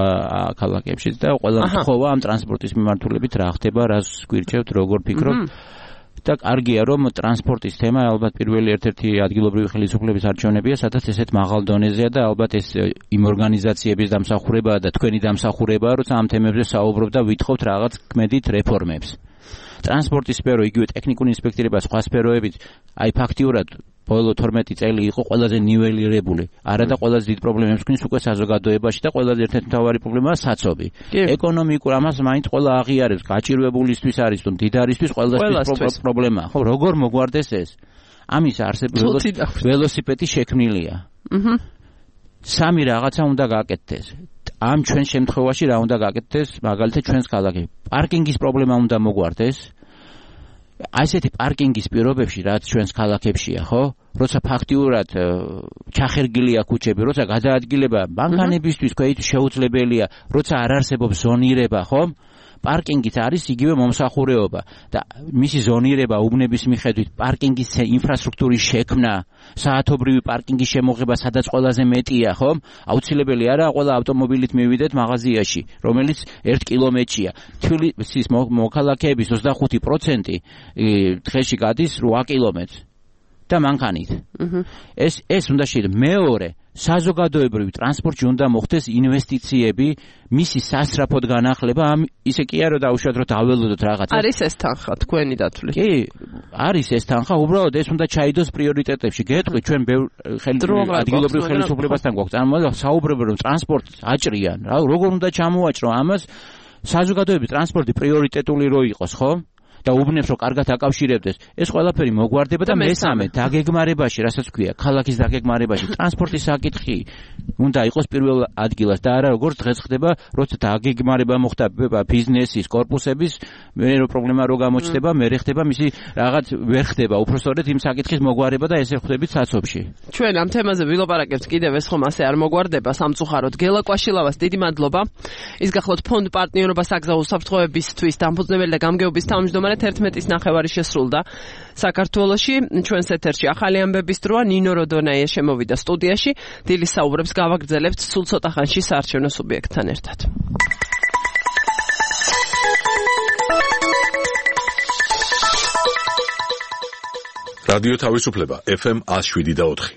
ქალაქებშიც და ყველა მთხოვა ამ ტრანსპორტის მიმართულებით რა ხდება, რას გვირჩევთ, როგორ ფიქრობთ. და კარგია რომ ტრანსპორტის თემა ალბათ პირველი ერთ-ერთი ადგილობრივი ხელისუფლების არჩევნებია, სადაც ესეთ მაღალ დონეზეა და ალბათ ეს იმ ორგანიზაციების დამსახურებაა და თქვენი დამსახურებაა, როცა ამ თემებზე საუბრობ და ვითხოვთ რაღაც კმედით რეფორმებს. ტრანსპორტის სფერო, იგივე ტექნიკური ინსპექტირება, სხვა სფეროებით, აი ფაქტიურად ბოლო 12 წელი იყო ყველაზე ნიველირებული. არა და ყველაზე დიდ პრობლემებს გვინს უკვე საზოგადოებაში და ყველაზე ერთ-ერთი მთავარი პრობლემაა საცობი. ეკონომიკურ ამას მაინც ყველა აღიარებს, გაჭირვებულისთვის არის თუ მდიდარისთვის ყველასთვის პრობლემაა. ხო, როგორ მოგვარდეს ეს? ამის არსებობს ველოსიპედი შექმნილია. სამი რაღაცა უნდა გააკეთდეს. ამ ჩვენ შემთხვევაში რა უნდა გააკეთდეს? მაგალითად ჩვენს ქალაქში პარკინგის პრობლემა უნდა მოგვარდეს. აი ესეთი პარკინგის პირობებში რაც ჩვენს ქალაქებშია, ხო? როცა ფაქტიურად ჩახერგილია ქუჩები, როცა გადაადგილება მანქანებისთვის ქვeit შეუძლებელია, როცა არ არსებობს ზონირება, ხო? პარკინგიც არის იგივე მომსახურეობა და მისი ზონირება უბნების მიხედვით პარკინგის ინფრასტრუქტურის შექმნა, საათობრივი პარკინგის შემოღება, სადაც ყველაზე მეტია, ხო? აუცილებელი არა ყველა ავტომობილით მივიდეთ მაღაზიაში, რომელიც 1 კილომეტრია. თბილისის მოქალაქეების 25% დღეში გადის 8 კილომეტრს და მანქანით. ეს უნდა შეიძლება. მეორე, საზოგადოებრივი ტრანსპორტში უნდა მოხდეს ინვესტიციები, მისი სასწრაფოდ განახლება, ისე კი არა დაუშვათ რომ დაველოდოთ რაღაც. არის ეს თანხა თქვენი დათვლით? კი, არის ეს თანხა, უბრალოდ ეს უნდა ჩაიდოს პრიორიტეტებში. გეტყვით ჩვენ ადგილობრივ ხელისუფლებასთან გვაქვს წარმოება, საუბრობენ რომ ტრანსპორტს აჭრიან, რა, როგორ უნდა ჩამოაჭრო ამას? საზოგადოების ტრანსპორტი პრიორიტეტული რო იყოს, ხო? და უბნებს რომ კარგად აკავშირებდეს, ეს ყველაფერი მოგვარდება და მესამე დაგეგმარებაში, რასაც ქვია, ქალაქის დაგეგმარებაში ტრანსპორტის საკითხი უნდა იყოს პირველ ადგილას და არა როგორც დღეს ხდება, როცა დაგეგმარება მოხდა ბიზნესის, კორპუსების, მე რო პრობლემა რო გამოჩნდება, მე ხდება მისი რაღაც ვერ ხდება, უბრალოდ იმ საკითხის მოგვარება და ესე ხვდებით საცობში. ჩვენ ამ თემაზე ვილაპარაკებთ კიდევ ეს ხომ ასე არ მოგვარდება სამწუხაროდ. გელა კვაშილავას დიდი მადლობა. ის გახლავთ ფონდ პარტნიორობა საგზაო უსაფრთხოებისთვის დამფუძნებელი და გამგეობის თავმჯდომარე 11-ის ნახევარი შესრულდა საქართველოში. ჩვენს ეთერში ახალი ამბების დროა. ნინო როდონაია შემოვიდა სტუდიაში. დილის საუბრებს გავაგრძელებთ სულ ცოტა ხანში საარჩევნო სუბიექტთან ერთად. რადიო თავისუფლება FM 107.4.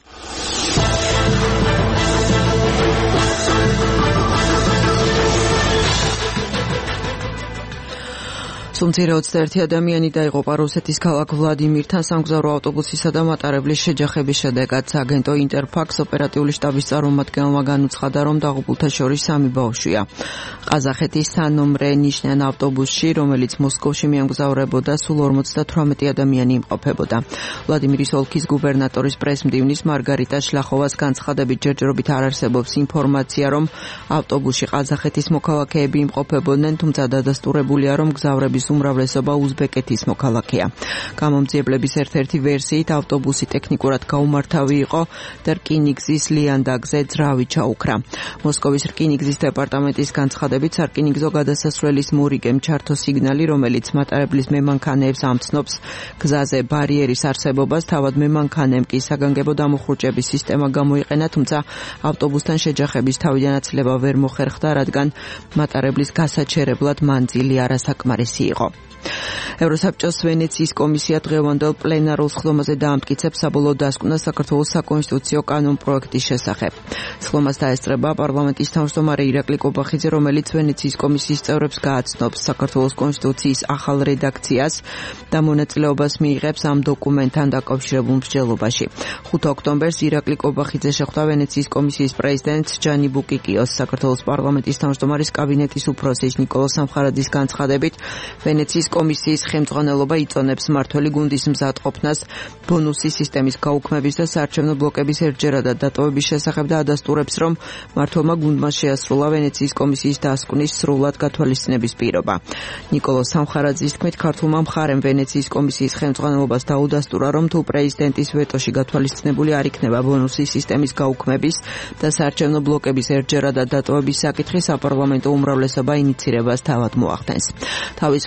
სუმცირე 21 ადამიანი დაიღუპა რუსეთის ქალაქ ვლადიმირთან სამგზავრო ავტობუსისა და მატარებლის შეჯახების შედეგად. აგენტო ინტერფაქს ოპერატიული შტაბის წარმომადგენელმა განუცხადა, რომ დაღუპულთა შორის 3 ბავშვია. ყაზახეთის სანომრე ნიშნიან ავტობუსში, რომელიც მოსკოვში მიემგზავრებოდა, სულ 58 ადამიანი იმყოფებოდა. ვლადიმირის ოლქის გუბერნატორის პრესმდივნის მარგარიტა შლახოვას განცხადებით ჯერჯერობით არ არსებობს ინფორმაცია, რომ ავტობუსში ყაზახეთის მოქალაქეები იმყოფებოდნენ, თუმცა დადასტურებულია, რომ მგზავრების უმრავლესობა უზბეკეთის მოქალაქეა. გამომძიებლების ერთ-ერთი ვერსიით ავტობუსი ტექნიკურად გაუმართავი იყო და რკინიგზის ლიანდაგზე ძრავი ჩაუქრა. მოსკოვის რკინიგზის დეპარტამენტის განცხადებით სარკინიგზო გადასასვლელის მორიგემ ჩართო სიგნალი, რომელიც მატარებლის მემანქანეებს ამცნობს გზაზე ბარიერის არსებობას, თავად მემანქანემ კი საგანგებო დამუხრუჭების სისტემა გამოიყენა, თუმცა ავტობუსთან შეჯახების თავიდანაც ცლება ვერ მოხერხდა, რადგან მატარებლის გასაჩერებლად მანძილი არასაკმარისი იყო. ევროსაბჭოს ვენეციის კომისია დღევანდელ პლენარულ სხდომაზე დაამტკიცებს საბოლოო დასკვნას საქართველოს საკონსტიტუციო კანონპროექტის შესახებ. სხდომას დაესწრება პარლამენტის თავმჯდომარე ირაკლი კობახიძე, რომელიც ვენეციის კომისიის წევრებს გააცნობს საქართველოს კონსტიტუციის ახალ რედაქციას და მონაწილეობას მიიღებს ამ დოკუმენტთან დაკავშირებულ მსჯელობაში. 5 ოქტომბერს ირაკლი კობახიძე შეხვდა ვენეციის კომისიის პრეზიდენტს ჯანი ბუკიკიოს. საქართველოს პარლამენტის თავმჯდომარის კაბინეტის უფროსის ნიკოლოზ სამხარაძის განცხადებით, ვენეციის კომისიის ხელმძღვანელობა იწონებს მმართველი გუნდის მზადყოფნას ბონუსის სისტემის გაუქმების და საარჩევნო ბლოკების ერთჯერადად დატოვების შესახებ და ადასტურებს, რომ მმართველმა გუნდმა შეასრულა ვენეციის კომისიის დასკვნის სრულად გათვალისწინების პირობა. ნიკოლოზ სამხარაძის თქმით, ქართულმა მხარემ ვენეციის კომისიის ხელმძღვანელობას დაუდასტურა, რომ თუ პრეზიდენტის ვეტოში გათვალისწინებული არ იქნება ბონუსის სისტემის გაუქმების და საარჩევნო ბლოკების ერთჯერადად დატოვების საკითხი, საპარლამენტო უმრავლესობა ინიცირებას თავად მოახდენს. თავის მხრივ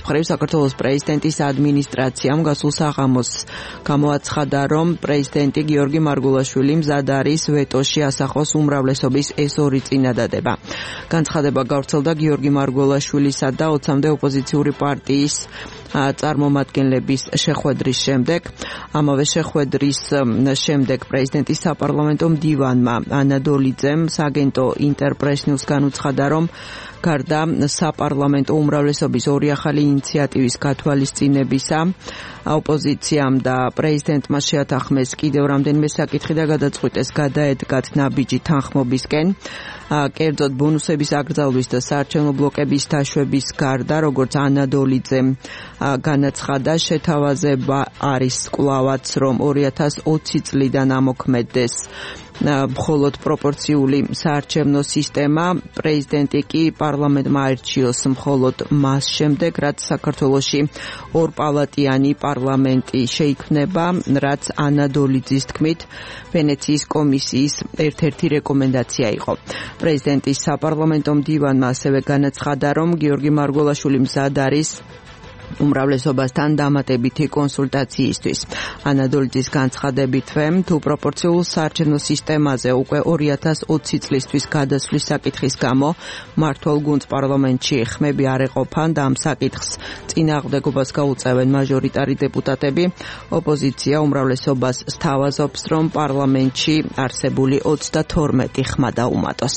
საქართველოს პრეზიდენტის ადმინისტრაციამ გასულ საღამოს გამოაცხადა, რომ პრეზიდენტი გიორგი მარგულაშვილი მზად არის ვეტოში ასახოს უმრავლესობის ეს ორი წინადადება. განცხადება გავრცელდა გიორგი მარგულაშვილისა და 20-მდე ოპოზიციური პარტიის წარმომადგენლების შეხვედრის შემდეგ. ამავე შეხვედრის შემდეგ პრეზიდენტის საპარლამენტო მდივანმა ანა დოლიძემ სააგენტო ინტერპრეს-ნიუს განუცხადა, რომ გარდა საპარლამენტო უმრავლესობის ორი ახალი ინიციატივის გათვალისწინებისა, ოპოზიციამ და პრეზიდენტმა შეათანხმეს კიდევ რამდენიმე საკითხი და გადაწყვიტეს გადაედგათ ნაბიჯი თანხმობისკენ. კერძოდ ბონუსების აკრძალვის და საარჩევნო ბლოკების დაშვების გარდა, როგორც ანა დოლიძემ განაცხადა, შეთავაზება არის კვლავაც, რომ 2020 წლიდან ამოქმედდეს მხოლოდ პროპორციული საარჩევნო სისტემა. პრეზიდენტი კი პარლამენტმა აირჩიოს მხოლოდ მას შემდეგ, რაც საქართველოში ორპალატიანი პარლამენტი შეიქმნება, რაც ანა დოლიძის თქმით ვენეციის კომისიის ერთ-ერთი რეკომენდაცია იყო. პრეზიდენტის საპარლამენტო მდივანმა ასევე განაცხადა, რომ გიორგი მარგულაშვილი მზად არის უმრავლესობასთან დამატებითი კონსულტაციისთვის. ანა დოლიძის განცხადებითვე, თუ პროპორციულ საარჩევნო სისტემაზე უკვე 2020 წლისთვის გადასვლის საკითხის გამო მმართველ გუნდს პარლამენტში ხმები არ ეყოფან და ამ საკითხს წინააღმდეგობას გაუწევენ მაჟორიტარი დეპუტატები, ოპოზიცია უმრავლესობას სთავაზობს, რომ პარლამენტში არსებული 32 ხმა დაუმატოს.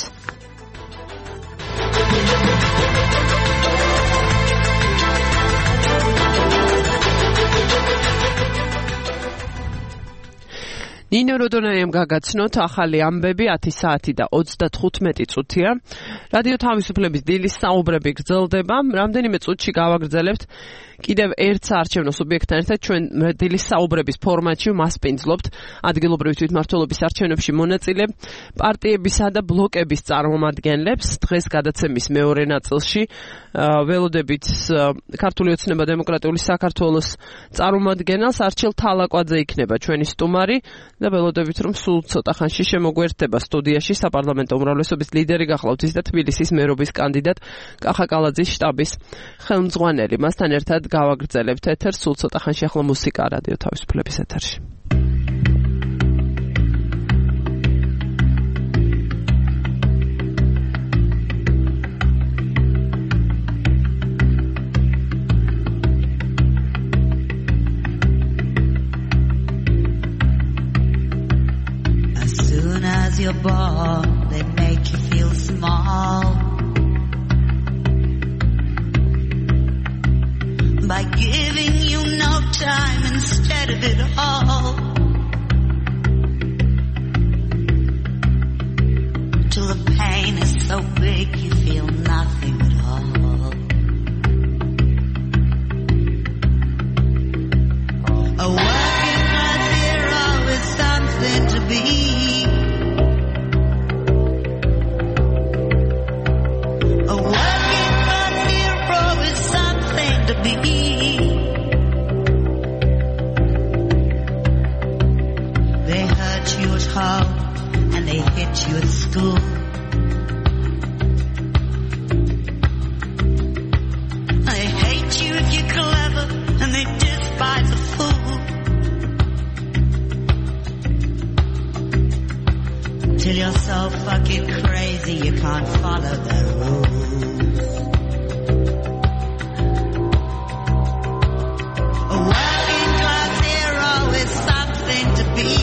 ნინო როდონაიამ გაგაცნოთ ახალი ამბები 10 საათი და 35 წუთია. რადიო თავისუფლების დილის საუბრები გრძელდება. რამდენიმე წუთში გავაგრძელებთ კიდევ ერთ საარჩევნო სუბიექტთან ერთად ჩვენ დილის საუბრების ფორმატში მასპინძლობთ ადგილობრივი თვითმმართველობის არჩევნებში მონაწილე პარტიებისა და ბლოკების წარმომადგენლებს. დღეს გადაცემის მეორე ნაწილში ველოდებით ქართული ოცნება დემოკრატიული საქართველოს წარმომადგენელს არჩილ თალაკვაძე იქნება ჩვენი სტუმარი და ველოდებით რომ სულ ცოტა ხანში შემოგვერთდება სტუდიაში საპარლამენტო უმრავლესობის ლიდერი გახლავთ ის და თბილისის მერობის კანდიდატ კახა კალაძის შტაბის ხელმძღვანელი. მასთან ერთად გავაგრძელებთ ეთერს სულ ცოტა ხანში. ახლა მუსიკა რადიო თავისუფლების ეთერში. As soon as you're born, they make you feel small. By giving you no time instead of it all. Till the pain is so big you feel nothing at all. A working class hero is something to be. A working class hero is something to be. They hurt you at home and they hit you at school. They hate you if you're clever and they despise a fool. Till you're so fucking crazy you can't follow their rules. A working class hero is something to be.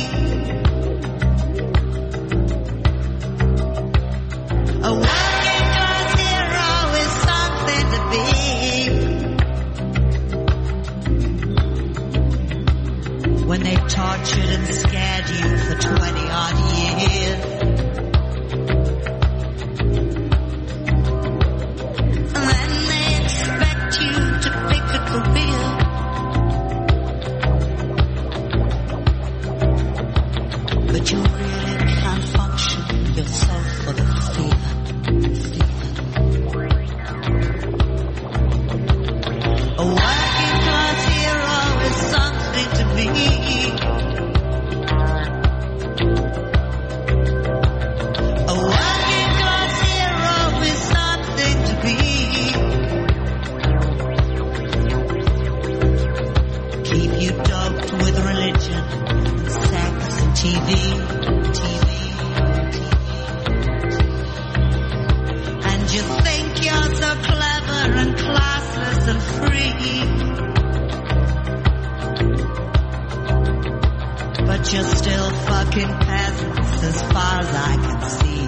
A working class hero is something to be. When they tortured and scared you for 20 odd years. And then they expect you to pick a career. But you really can't function, you're so full of fear. A working class hero is something to be. A working class hero is something to be. TV. And you think you're so clever and classless and free, but you're still fucking peasants as far as I can see.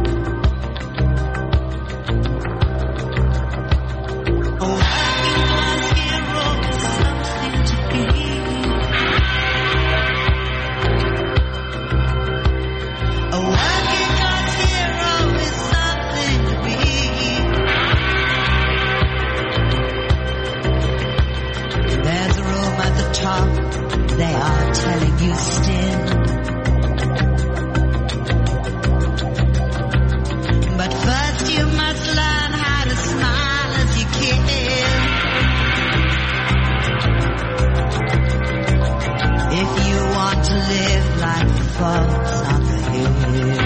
A working class hero is something to be. A working class hero is something to be. There's a room at the top, they are telling you still. But first you must learn how to smile as you kill. If you want to live like the folks on the hill.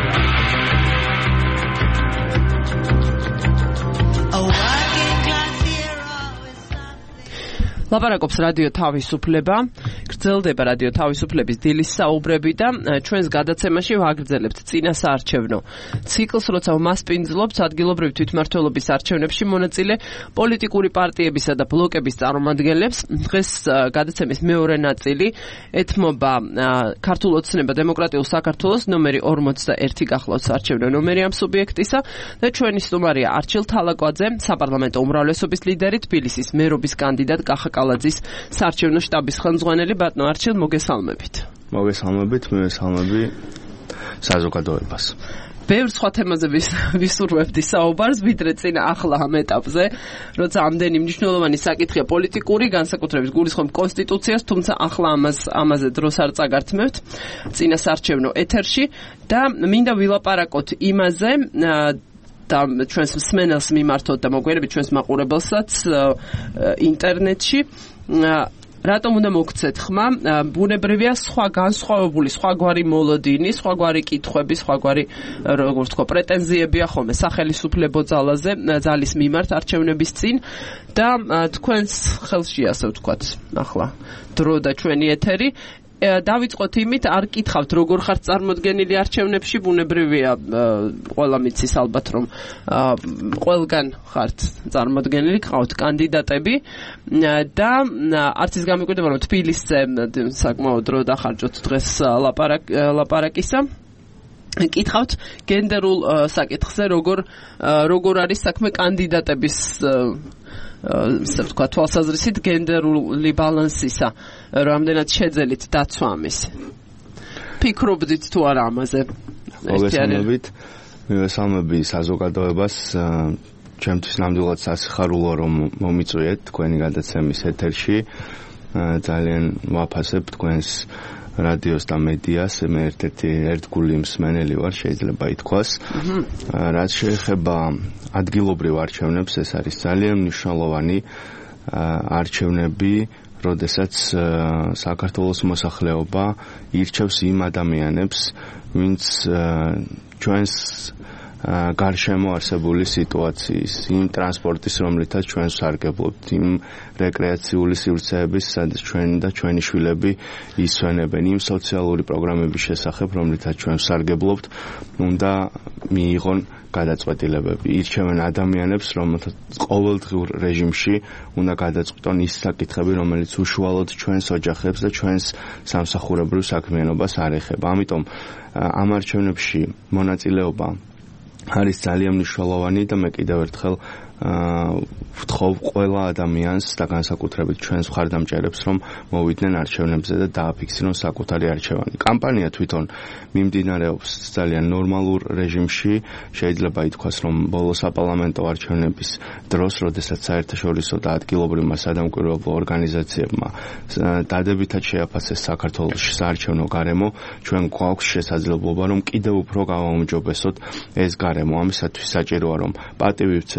A working class hero is something. ლაპარაკობს რადიო თავისუფლება, გრძელდება რადიო თავისუფლების დილის საუბრები და ჩვენს გადაცემაში ვაგრძელებთ წინასაარჩევნო ციკლს, როცა ვმასპინძლობთ ადგილობრივი თვითმმართველობის არჩევნებში მონაწილე პოლიტიკური პარტიებისა და ბლოკების წარმომადგენლებს. დღეს გადაცემის მეორე ნაწილი ეთმობა ქართულ ოცნება დემოკრატიულ საქართველოს ნომერი 41 გახლავს არჩევნო ნომერი ამ სუბიექტისა და ჩვენი სტუმარია არჩილ თალაკვაძე, საპარლამენტო უმრავლესობის ლიდერი, თბილისის მერობის კანდიდატ კახა კალაძის საარჩევნო შტაბის ხელმძღვანელი. ბატონო არჩილ, მოგესალმებით. მოგესალმებით, მივესალმები საზოგადოებას. ბევრ სხვა თემაზე ვისურვებდი საუბარს, ვიდრე წინ ახლა ამ ეტაპზე, როცა ამდენი მნიშვნელოვანი საკითხია პოლიტიკური, განსაკუთრებით გულისხმობ კონსტიტუციას, თუმცა ახლა ამაზე დროს არ წაგართმევთ წინასაარჩევნო ეთერში და მინდა ვილაპარაკოთ იმაზე და ჩვენს მსმენელს მიმართოთ და მოგვიერთებით ჩვენს მაყურებელსაც ინტერნეტში. რატომ უნდა მოგცეთ ხმა? ბუნებრივია სხვა განსხვავებული, სხვაგვარი მოლოდინი, სხვაგვარი კითხვები, სხვაგვარი როგორც თქვა პრეტენზიებია ხოლმე სახელისუფლებო ძალის მიმართ არჩევნების წინ და თქვენს ხელში ასე ვთქვათ ახლა დრო და ჩვენი ეთერი. დავიწყოთ იმით, არ კითხავთ როგორ ხართ წარმოდგენილი არჩევნებში, ბუნებრივია ყველა მიცის ალბათ რომ ყველგან ხართ წარმოდგენილი, გყავთ კანდიდატები და არც ის გამიკვირდება რომ თბილისზე საკმაოდ დრო დახარჯოთ დღეს ლაპარაკისა. კითხავთ გენდერულ საკითხზე როგორ არის საქმე კანდიდატების ასე ვთქვათ თვალსაზრისით გენდერული ბალანსისა, რამდენად შეძელით დაცვა ამის. ფიქრობდით თუ არა ამაზე? მივესალმები საზოგადოებას. ჩემთვის ნამდვილად სასიხარულოა რომ მომიწვიეთ თქვენი გადაცემის ეთერში. ძალიან ვაფასებ თქვენს რადიოს და მედიას, მე ერთ-ერთი ერთგული მსმენელი ვარ, შეიძლება ითქვას. რაც შეეხება ადგილობრივ არჩევნებს, ეს არის ძალიან მნიშვნელოვანი არჩევნები, როდესაც საქართველოს მოსახლეობა ირჩევს იმ ადამიანებს, ვინც ჩვენს გარშემო არსებული სიტუაციის, იმ ტრანსპორტის, რომლითაც ჩვენ სარგებლობთ, იმ რეკრეაციული სივრცეების, სადაც ჩვენ და ჩვენი შვილები ისვენებენ, იმ სოციალური პროგრამების შესახებ, რომლითაც ჩვენ სარგებლობთ, უნდა მიიღონ გადაწყვეტილებები. ირჩევენ ადამიანებს, რომელთაც ყოველდღიურ რეჟიმში უნდა გადაწყვიტონ ის საკითხები, რომელიც უშუალოდ ჩვენს ოჯახებს და ჩვენს სამსახურებრივ საქმიანობას არ ეხება. ამიტომ ამ არჩევნებში მონაწილეობა არის ძალიან მნიშვნელოვანი და მე კიდევ ერთხელ ვთხოვ ყველა ადამიანს და განსაკუთრებით ჩვენს მხარდამჭერებს, რომ მოვიდნენ არჩევნებზე და დააფიქსირონ საკუთარი არჩევანი. კამპანია თვითონ მიმდინარეობს ძალიან ნორმალურ რეჟიმში. შეიძლება ითქვას, რომ ბოლო საპარლამენტო არჩევნების დროს, როდესაც საერთაშორისო და ადგილობრივმა სადამკვირვებლო ორგანიზაციებმა დადებითად შეაფასეს საქართველოში საარჩევნო გარემო, ჩვენ გვაქვს შესაძლებლობა, რომ კიდევ უფრო გავაუმჯობესოთ ეს გარემო. ამისათვის საჭიროა, რომ პატივი ვცეთ კანონმდებლობამ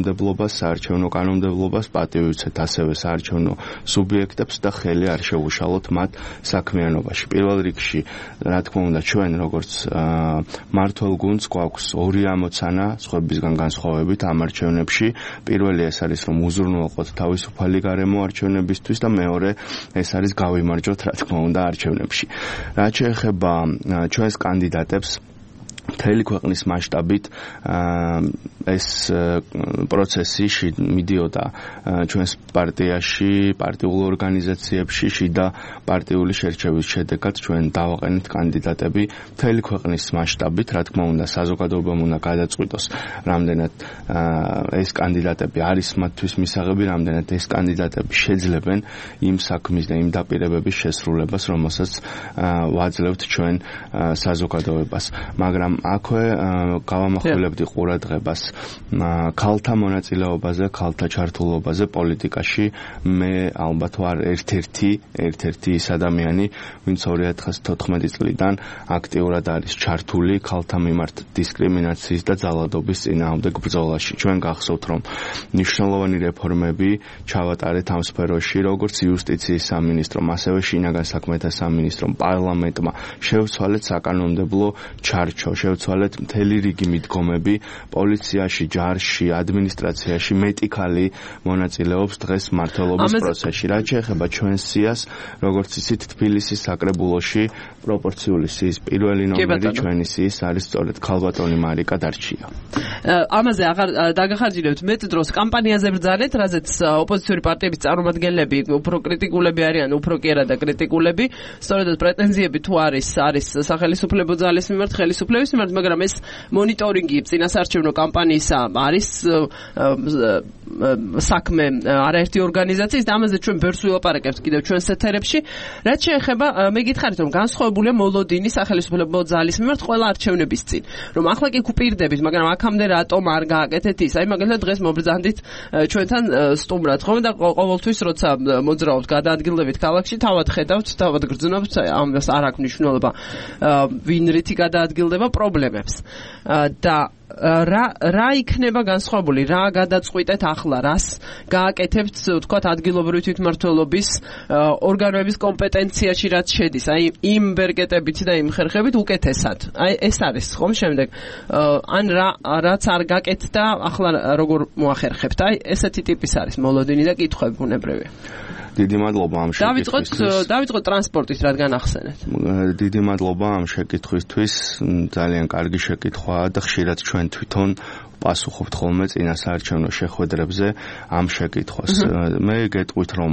კანონმდებლობას, საარჩევნო კანონმდებლობას პატივი უცეთ ასევე საარჩევნო სუბიექტებს და ხელი არ შეუშალოთ მათ საქმიანობაში. პირველ რიგში, რა თქმა უნდა, ჩვენ როგორც მართლ გუნდს გვაქვს ორი ამოცანა სხვებისგან განსხვავებით ამ არჩევნებში. პირველი ეს არის, რომ უზრუნველყოთ თავისუფალი გარემო არჩევნებისთვის და მეორე ეს არის გავიმარჯვოთ, რა თქმა უნდა, არჩევნებში. რაც შეეხება ჩვენს კანდიდატებს, მთელი ქვეყნის მასშტაბით ეს პროცესი მიდიოდა ჩვენს პარტიაში, პარტიულ ორგანიზაციებში, შიდა პარტიული შერჩევის შედეგად ჩვენ დავაყენეთ კანდიდატები მთელი ქვეყნის მასშტაბით. რა თქმა უნდა, საზოგადოებამ უნდა გადაწყვიტოს, რამდენად ეს კანდიდატები არის მათთვის მისაღები, რამდენად ეს კანდიდატები შეძლებენ იმ საქმის და იმ დაპირებების შესრულებას, რომელსაც ვაძლევთ ჩვენ საზოგადოებას. მაგრამ აქვე გავამახვილებდი ყურადღებას ქალთა მონაწილეობაზე, ქალთა ჩართულობაზე პოლიტიკაში. მე ალბათ ვარ ერთ-ერთი ის ადამიანი, ვინც 2014 წლიდან აქტიურად არის ჩართული ქალთა მიმართ დისკრიმინაციის და ძალადობის წინააღმდეგ ბრძოლაში. ჩვენ გახსოვთ, რომ მნიშვნელოვანი რეფორმები ჩავატარეთ ამ სფეროში, როგორც იუსტიციის სამინისტრომ, ასევე შინაგან საქმეთა სამინისტრომ, პარლამენტმა შევცვალეთ საკანონმდებლო ჩარჩო, შევცვალეთ მთელი რიგი მიდგომები პოლიციაში, ჯარში, ადმინისტრაციაში. მეტი ქალი მონაწილეობს დღეს მმართველობის პროცესში. რაც შეეხება ჩვენს სიას, როგორც იცით, თბილისის საკრებულოში პროპორციული სიის პირველი ნომერი ჩვენი სიის არის სწორედ ქალბატონი მარიკა დარჩია. ამაზე აღარ დაგახარჯინებთ მეტ დროს კამპანიაზე ბრძანეთ, რაზეც ოპოზიციური პარტიების წარმომადგენლები უფრო კრიტიკულები არიან, უფრო კი არა და კრიტიკულები. სწორედად პრეტენზიები თუ არის სახელმწიფო ძალის მიმართ, ხელისუფლების მიმართ, მაგრამ ეს მონიტორინგი წინასაარჩევნო კამპანიისა არის საქმე არაერთი ორგანიზაციის და ამაზე ჩვენ ბევრს ვილაპარაკებთ კიდევ ჩვენს ეთერებში. რაც შეეხება, მე გითხარით, რომ განსხვავებულია მოლოდინი სახელმწიფო ძალის მიმართ ყველა არჩევნების წინ. რომ ახლა კი გვპირდებით, მაგრამ აქამდე რატომ არ გააკეთეთ ის? აი მაგალითად დღეს მობრძანდით ჩვენთან სტუმრად, ხომ და ყოველთვის როცა მოძრაობთ, გადაადგილდებით ქალაქში, თავად ხედავთ, თავად გრძნობთ, ამას არ აქვს მნიშვნელობა ვინ რითი გადაადგილდება პრობლემებს. და რა იქნება განსხვავებული, რა გადაწყვიტეთ ახლა, რას გააკეთებთ, თქვათ, ადგილობრივი თვითმმართველობის ორგანოების კომპეტენციაში რაც შედის, აი იმ ბერკეტებით და იმ ხერხებით უკეთესად. აი ეს არის ხომ შემდეგ. ან რაც არ გაკეთდა, ახლა როგორ მოახერხებთ? აი ესეთი ტიპის არის მოლოდინი და კითხვები ბუნებრივია. დიდი მადლობა ამ შეკითხვისთვის. დავიწყოთ ტრანსპორტით, რადგან ახსენეთ. დიდი მადლობა ამ შეკითხვისთვის. ძალიან კარგი შეკითხვაა და ხშირად ჩვენ თვითონ პასუხობთ ხოლმე წინასაარჩევნო შეხვედრებზე ამ შეკითხვას. მე გეტყვით, რომ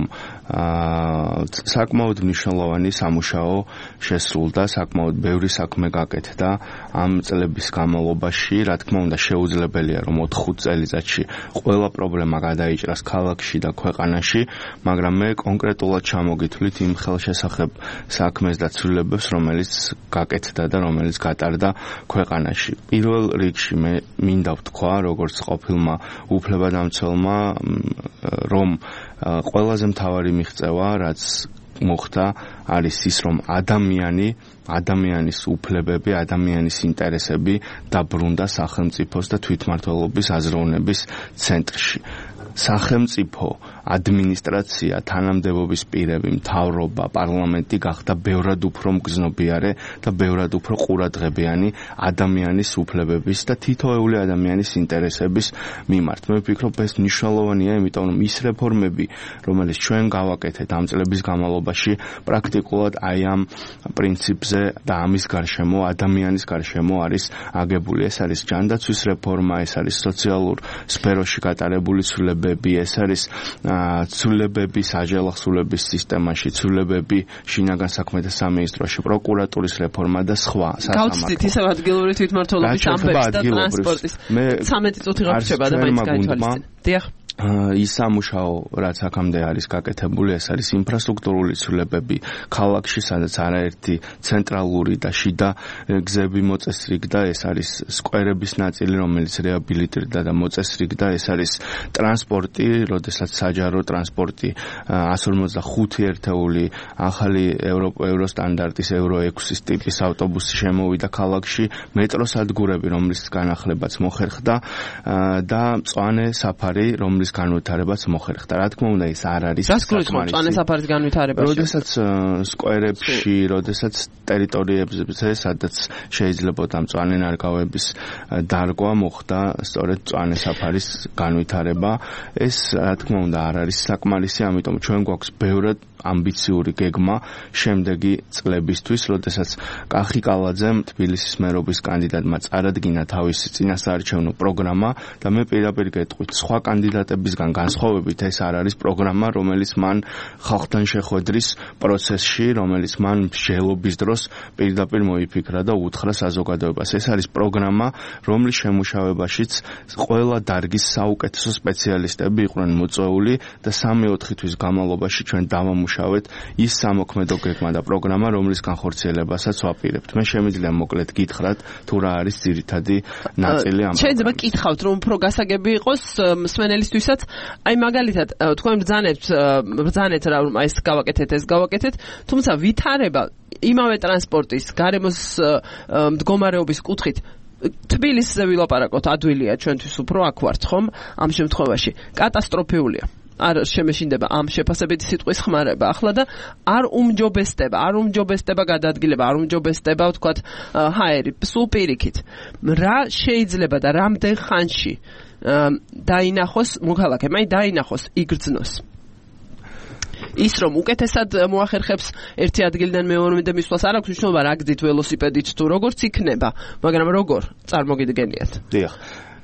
საკმაოდ მნიშვნელოვანი სამუშაო შესრულდა, საკმაოდ ბევრი საქმე გაკეთდა ამ წლების განმავლობაში. რა თქმა უნდა, შეუძლებელია, რომ 4-5 წელიწადში ყველა პრობლემა გადაიჭრას ქალაქში და ქვეყანაში, მაგრამ მე კონკრეტულად ჩამოგითვლით იმ ხელშესახებ საქმეს და ცვლილებებს, რომელიც გაკეთდა და რომელიც გატარდა ქვეყანაში. პირველ რიგში მე მინდა ვთქვა, როგორც ყოფილმა უფლებადამცველმა, რომ ყველაზე მთავარი მიღწევა, რაც მოხდა, არის ის, რომ ადამიანის უფლებები, ადამიანის ინტერესები დაბრუნდა სახელმწიფოს და თვითმმართველობის აზროვნების ცენტრში. სახელმწიფო, ადმინისტრაცია, თანამდებობის პირები, მთავრობა, პარლამენტი გახდა ბევრად უფრო მგრძნობიარე და ბევრად უფრო ყურადღებიანი ადამიანის უფლებების და თითოეული ადამიანის ინტერესების მიმართ. მე ვფიქრობ, ეს მნიშვნელოვანია, იმიტომ რომ ის რეფორმები, რომელიც ჩვენ გავაკეთეთ ამ წლების განმავლობაში, პრაქტიკულად აი ამ პრინციპზე და ამის გარშემო, ადამიანის გარშემო არის აგებული. ეს არის ჯანდაცვის რეფორმა, ეს არის სოციალურ სფეროში გატარებული ცვლილებები, ეს არის ცვლილებები საჯელახსულების სისტემაში, ცვლილებები შინაგან საქმეთა სამინისტროში, პროკურატურის რეფორმა და სხვა სასამართლო. გავცდით ისევ ადგილობრივი თვითმმართველობის ამბებს და ტრანსპორტის. 13 წუთი გავრჩება და მაინც გაითვალისწინეთ. დიახ. ის სამუშაო, რაც აქამდე არის გაკეთებული, ეს არის ინფრასტრუქტურული ცვლილებები ქალაქში, სადაც არაერთი ცენტრალური და შიდა გზები მოწესრიგდა, ეს არის სკვერების ნაწილი, რომელიც რეაბილიტირდა და მოწესრიგდა, ეს არის ტრანსპორტი, როდესაც საჯარო ტრანსპორტი 155 ერთეული ახალი ევროსტანდარტის ევრო 6-ის ტიპის ავტობუსი შემოვიდა ქალაქში, მეტროსადგურები, რომლის განახლებაც მოხერხდა და მწვანე საფარი, რომლის განვითარებაც მოხერხდა. რა თქმა უნდა, ეს არ არის საკმარისი. მწვანე საფარის განვითარებაში. როდესაც სკვერებში, როდესაც ტერიტორიებზე, სადაც შეიძლება მწვანე ნარგავების დარგვა მოხდა, სწორედ მწვანე საფარის განვითარება, ეს რა თქმა უნდა არ არის საკმარისი, ამიტომ ჩვენ გვაქვს ბევრად ამბიციური გეგმა შემდეგი წლებისთვის, როდესაც კახი კალაძემ თბილისის მერობის კანდიდატმა წარადგინა თავისი წინასაარჩევნო პროგრამა და მე პირდაპირ გეტყვით, სხვა კანდიდატებისგან განსხვავებით ეს არ არის პროგრამა, რომელიც მან ხალხთან შეხვედრის პროცესში, რომელიც მან მსჯელობის დროს პირდაპირ მოიფიქრა და უთხრა საზოგადოებას. ეს არის პროგრამა, რომლის შემუშავებაშიც ყველა დარგის საუკეთესო სპეციალისტები იყვნენ მოწვეული და 3-4 თვის განმავლობაში ჩვენ დავამუშავეთ ის სამოქმედო გეგმა და პროგრამა, რომლის განხორციელებასაც ვაპირებთ. მე შემიძლია მოკლედ გითხრათ, თუ რა არის ძირითადი ნაწილი ამ. შეიძლება გითხავთ, რომ უფრო გასაგები იყოს მსმენელისთვისაც, აი მაგალითად, თქვენ ბრძანეთ რა, რომ ეს გავაკეთეთ, თუმცა ვითარება იმავე ტრანსპორტის გარემოს მდგომარეობის კუთხით თბილისზე ვილაპარაკოთ, ადვილია ჩვენთვის უფრო აქ ვართ ხომ ამ შემთხვევაში. კატასტროფიულია. არ შემეშინდება ამ შეფასებითი სიტყვის ხმარება ახლა და არ უმჯობესდება გადაადგილება, არ უმჯობესდება ვთქვათ ჰაერი, სულ პირიქით. რა შეიძლება და რამდენ ხანში დაინახოს მოქალაქემ, დაინახოს, იგრძნოს. ის რომ უკეთესად მოახერხებს ერთი ადგილიდან მეორემდე მისვლას არ აქვს მნიშვნელობა, რა გზით, ველოსიპედით თუ როგორც იქნება, მაგრამ როგორ წარმოგიდგენიათ? დიახ.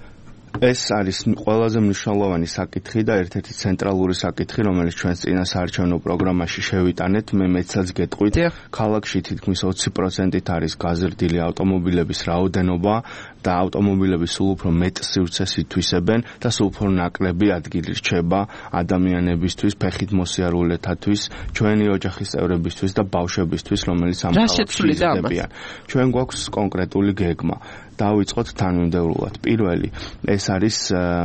ეს არის ყველაზე მნიშვნელოვანი საკითხი და ერთ-ერთი ცენტრალური საკითხი, რომელიც ჩვენს წინასაარჩევნო პროგრამაში შევიტანეთ. მე მეცაც გეტყვით, ქალაქში თითქმის 20%-ით არის გაზრდილი ავტომობილების რაოდენობა და ავტომობილები სულ უფრო მეტ სივრცეს ითვისებენ და სულ უფრო ნაკლები ადგილი რჩება ადამიანებისთვის, ფეხით მოსიარულეთათვის, ჩვენი ოჯახის წევრებისთვის და ბავშვებისთვის, რომელიც ამ ქალაქში იზრდებიან. ჩვენ გვაქვს კონკრეტული გეგმა. დავიწყოთ თანმიმდევრულად. პირველი, ეს არის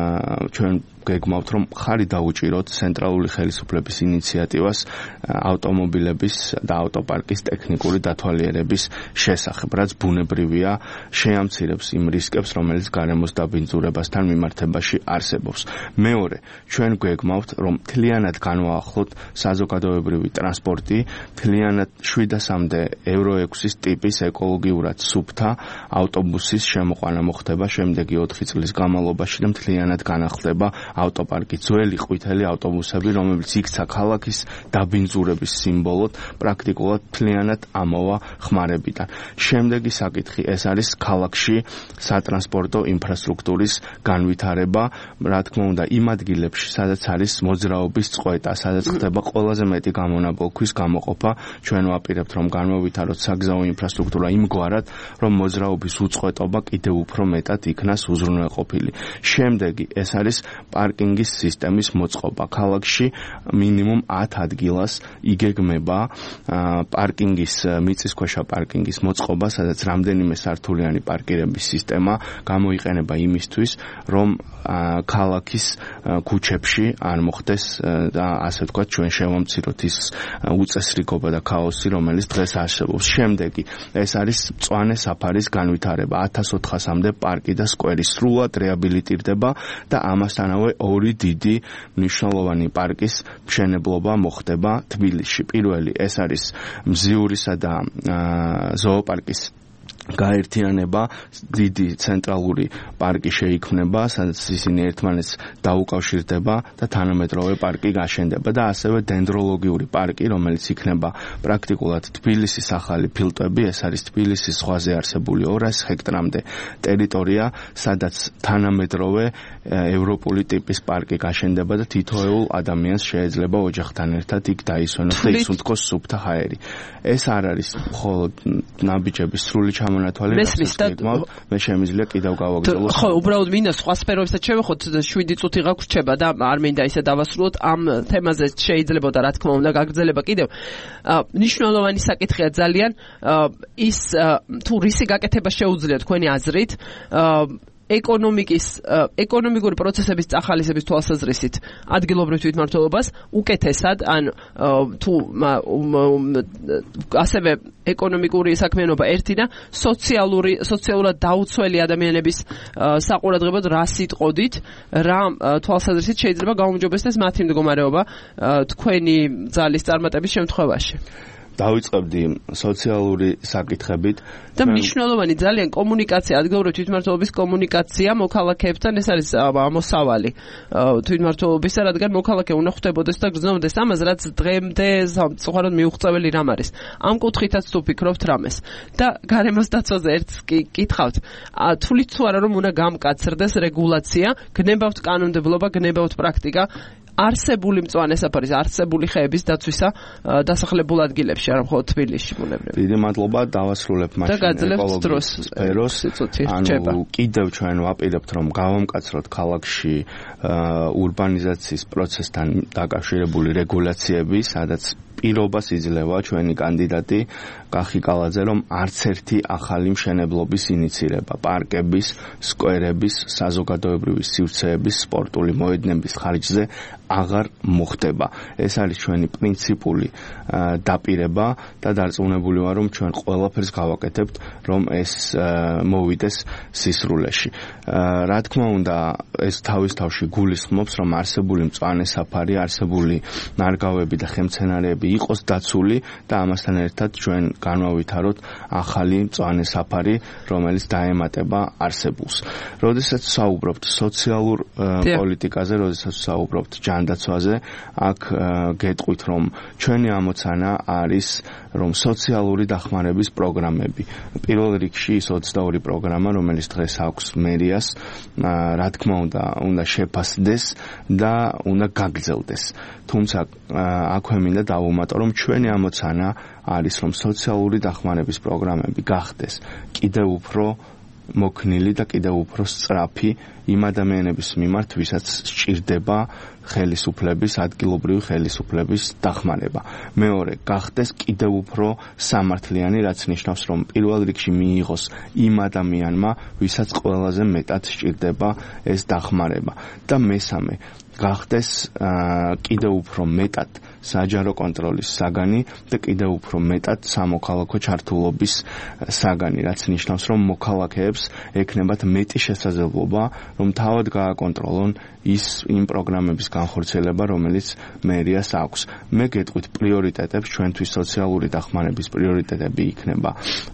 ჩვენ გეგმავთ, რომ ხარი დაუჭიროთ ცენტრალური ხელისუფლების ინიციატივას ავტომობილების და ავტოპარკის ტექნიკური დათვალიერების შესახებ, რაც ბუნებრივია, შეამცირებს იმ რისკებს, რომელიც გარემოს დაბინძურებასთან მიმართებაში არსებობს. მეორე, ჩვენ გვეგმავთ, რომ მთლიანად განვაახლოთ საზოგადოებრივი ტრანსპორტი, მთლიანად 700-მდე ევრო 6-ის ტიპის ეკოლოგიურად სუფთა ავტობუსის შემოყვანა მოხდება შემდეგი 4 წლის განმავლობაში და მთლიანად განახლდება ავტოპარკი, ძველი ყვითელი ავტობუსები, რომელიც იქცა ქალაქის დაბინძურების სიმბოლოდ, პრაქტიკულად მთლიანად ამოვა ხმარებიდან. შემდეგი საკითხი, ეს არის ქალაქში სატრანსპორტო ინფრასტრუქტურის განვითარება, რა თქმა უნდა, იმ ადგილებში, სადაც არის მოძრაობის წყვეტა, სადაც ხდება ყველაზე მეტი გამონაბოლქვის გამოყოფა, ჩვენ ვაპირებთ, რომ განმოვითაროთ საგზაო ინფრასტრუქტურა იმგვარად, რომ მოძრაობის უწყვეტობა კიდევ უფრო მეტად იქნას უზრუნველყოფილი. შემდეგი, ეს არის პარკინგის სისტემის მოწყობა. ქალაქში მინიმუმ 10 ადგილას იგეგმება პარკინგის, მიწისქვეშა პარკინგის მოწყობა, სადაც რამდენიმე სართულიანი პარკირების სისტემა გამოიყენება იმისთვის, რომ ქალაქის ქუჩებში არ მოხდეს და ასე ვთქვათ, ჩვენ შევამციროთ ის უწესრიგობა და ქაოსი, რომელიც დღეს არსებობს. შემდეგი, ეს არის მწვანე საფარის განვითარება. 1400-მდე პარკი და სკვერი სრულად რეაბილიტირდება და ამასთანავე ორი დიდი მნიშვნელოვანი პარკის მშენებლობა მოხდება თბილისში. პირველი, ეს არის მზიურისა და ზოოპარკის გაერთიანება, დიდი ცენტრალური პარკი შეიქმნება, სადაც ისინი ერთმანეთს დაუკავშირდება და თანამედროვე პარკი გაშენდება და ასევე დენდროლოგიური პარკი, რომელიც იქნება პრაქტიკულად თბილისის ახალი ფილტვები, ეს არის თბილისის ზღვაზე არსებული 200 ჰექტრამდე ტერიტორია, სადაც თანამედროვე ევროპული ტიპის პარკი გაშენდება და თითოეულ ადამიანს შეიძლება ოჯახთან ერთად იქ დაისვენოს და ისუნთქოს სუფთა ჰაერი. ეს არ არის მხოლოდ ნაბიჯების სრული გამონათვალი მე შემიძლია კიდევ გავაგრძელოს. ხო, უბრალოდ მინდა სხვა სფეროებსაც შევეხოთ, 7 წუთი გაგვრჩება და არ მინდა ისე დავასრულოთ ამ თემაზე შეიძლებოდა რა თქმა უნდა გაგრძელება კიდევ. მნიშვნელოვანი საკითხია ძალიან ის თუ რისი გაკეთება შეუძლია თქვენი აზრით ეკონომიკური პროცესების წახალისების თვალსაზრისით ადგილობრივ თვითმმართველობას უკეთესად ან თუ ასევე ეკონომიკური საქმიანობა ერთი და სოციალურად დაუცველი ადამიანების საყურადღებოდ რა სიტყოდით რა თვალსაზრისით შეიძლება გაუმჯობესდეს მათი მდგომარეობა თქვენი ძალის წარმატების შემთხვევაში დავიწყებდი სოციალური საკითხებით და მნიშვნელოვანი ძალიან კომუნიკაცია ადგილობრივი თვითმმართველობის კომუნიკაცია მოქალაქეებთან ეს არის ამოსავალი თვითმმართველობისა რადგან მოქალაქე უნდა ხვდებოდეს და გრძნობდეს ამას რაც დღემდე საერთოდ მიუღწეველი რამ არის ამ კუთხითაც თუ ფიქრობთ რამეს და გარემოს დაცვაზე ერთს კითხავთ თulit თუ არა რომ უნდა გამკაცრდეს რეგულაცია გნებავთ კანონმდებლობა გნებავთ პრაქტიკა არსებული მწვანე საფარის არსებული ხეების დაცვისა დასახლებულ ადგილებში არა მხოლოდ თბილისში ბუნებრივი. დიდი მადლობა დავასრულებ მაშინ ეკოლოგიის სფეროს. ანუ კიდევ ჩვენ ვაპირებთ რომ გავამკაცროთ ქალაქში ურბანიზაციის პროცესთან დაკავშირებული რეგულაციები, სადაც პირობას იძლევა ჩვენი კანდიდატი კახი კალაძე რომ არც ერთი ახალი მშენებლობის ინიცირება პარკების, სკვერების, საზოგადოებრივი სივრცეების, სპორტული მოედნების ხარჯზე აღარ მოხდება. ეს არის ჩვენი პრინციპული დაპირება და დარწმუნებული ვარ რომ ჩვენ ყველაფერს გავაკეთებთ რომ ეს მოვიდეს სისრულეში. რა თქმა უნდა ეს თავის თავში გულისხმობს რომ არსებული მწვანე საფარი, არსებული ნარგავები და ხემცენარეები იყოს დაცული და ამასთან ერთად ჩვენ განვავითაროთ ახალი მწვანე საფარი, რომელიც დაემატება არსებულს. როდესაც საუბრობთ სოციალურ პოლიტიკაზე, როდესაც საუბრობთ ჯანდაცვაზე, აქ გეტყვით რომ ჩვენი ამოცანა არის რომ სოციალური დახმარების პროგრამები. პირველ რიგში ის 22 პროგრამა, რომელიც დღეს აქვს მერიას, რა თქმა უნდა შეფასდეს და უნდა გაგრძელდეს. თუმცა აქვე მინდა დავუმატო რომ ჩვენი ამოცანა არის რომ სოციალური დახმარების პროგრამები გახდეს კიდევ უფრო მოქნილი და კიდევ უფრო სწრაფი იმ ადამიანების მიმართ, ვისაც სჭირდება ხელისუფლების, ადგილობრივი ხელისუფლების დახმარება. მეორე, გახდეს კიდევ უფრო სამართლიანი, რაც ნიშნავს, რომ პირველ რიგში მიიღოს იმ ადამიანმა, ვისაც ყველაზე მეტად სჭირდება ეს დახმარება. და მესამე, გახდეს კიდევ უფრო მეტად საჯარო კონტროლის საგანი და კიდევ უფრო მეტად სამოქალაქო ჩართულობის საგანი, რაც ნიშნავს, რომ მოქალაქეებს ექნებათ მეტი შესაძლებლობა, რომ თავად გააკონტროლონ იმ პროგრამების განხორციელება, რომელიც მერიას აქვს. მე გეტყვით პრიორიტეტებს, ჩვენთვის სოციალური დახმარების პრიორიტეტები იქნება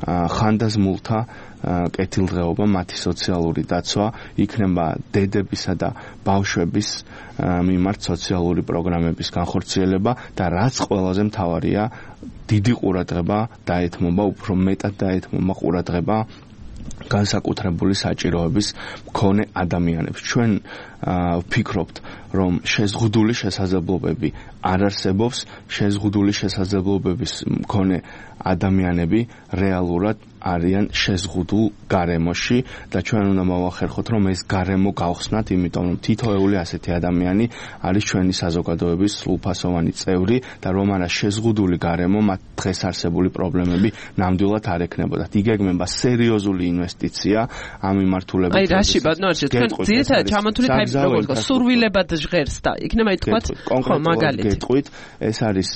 ხანდაზმულთა კეთილდღეობა, მათი სოციალური დაცვა, იქნება დედებისა და ბავშვების მიმართ სოციალური პროგრამების განხორციელება და რაც ყველაზე მთავარია, დიდი ყურადღება დაეთმობა, უფრო მეტად დაეთმობა ყურადღება განსაკუთრებული საჭიროების მქონე ადამიანებს. ჩვენ ვფიქრობთ, რომ შეზღუდული შესაძლებლობები არ არსებობს, შეზღუდული შესაძლებლობების მქონე ადამიანები რეალურად არიან შეზღუდულ გარემოში და ჩვენ უნდა მოვახერხოთ, რომ ეს გარემო გავხსნათ, იმიტომ რომ თითოეული ასეთი ადამიანი არის ჩვენი საზოგადოების სრულფასოვანი წევრი და რომ არა შეზღუდული გარემო, მათ დღეს არსებული პრობლემები ნამდვილად არ ექნებოდათ. იგეგმება სერიოზული ინვესტიცია ამ მიმართულებებით. აი რაში ბატონო, თქვენ ძირითადად ჩამოთვლით აი როგორ თქვა, სურვილებად ჟღერს და იქნება ითქვათ, ხო, მაგალითად. გეტყვით, ეს არის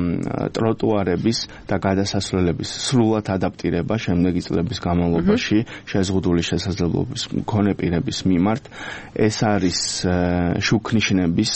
ტროტუარების და გადასასვლელების სრულად ადაპტირება შემდეგი წლების განმავლობაში შეზღუდული შესაძლებლობის მქონე პირების მიმართ. ეს არის შუქნიშნების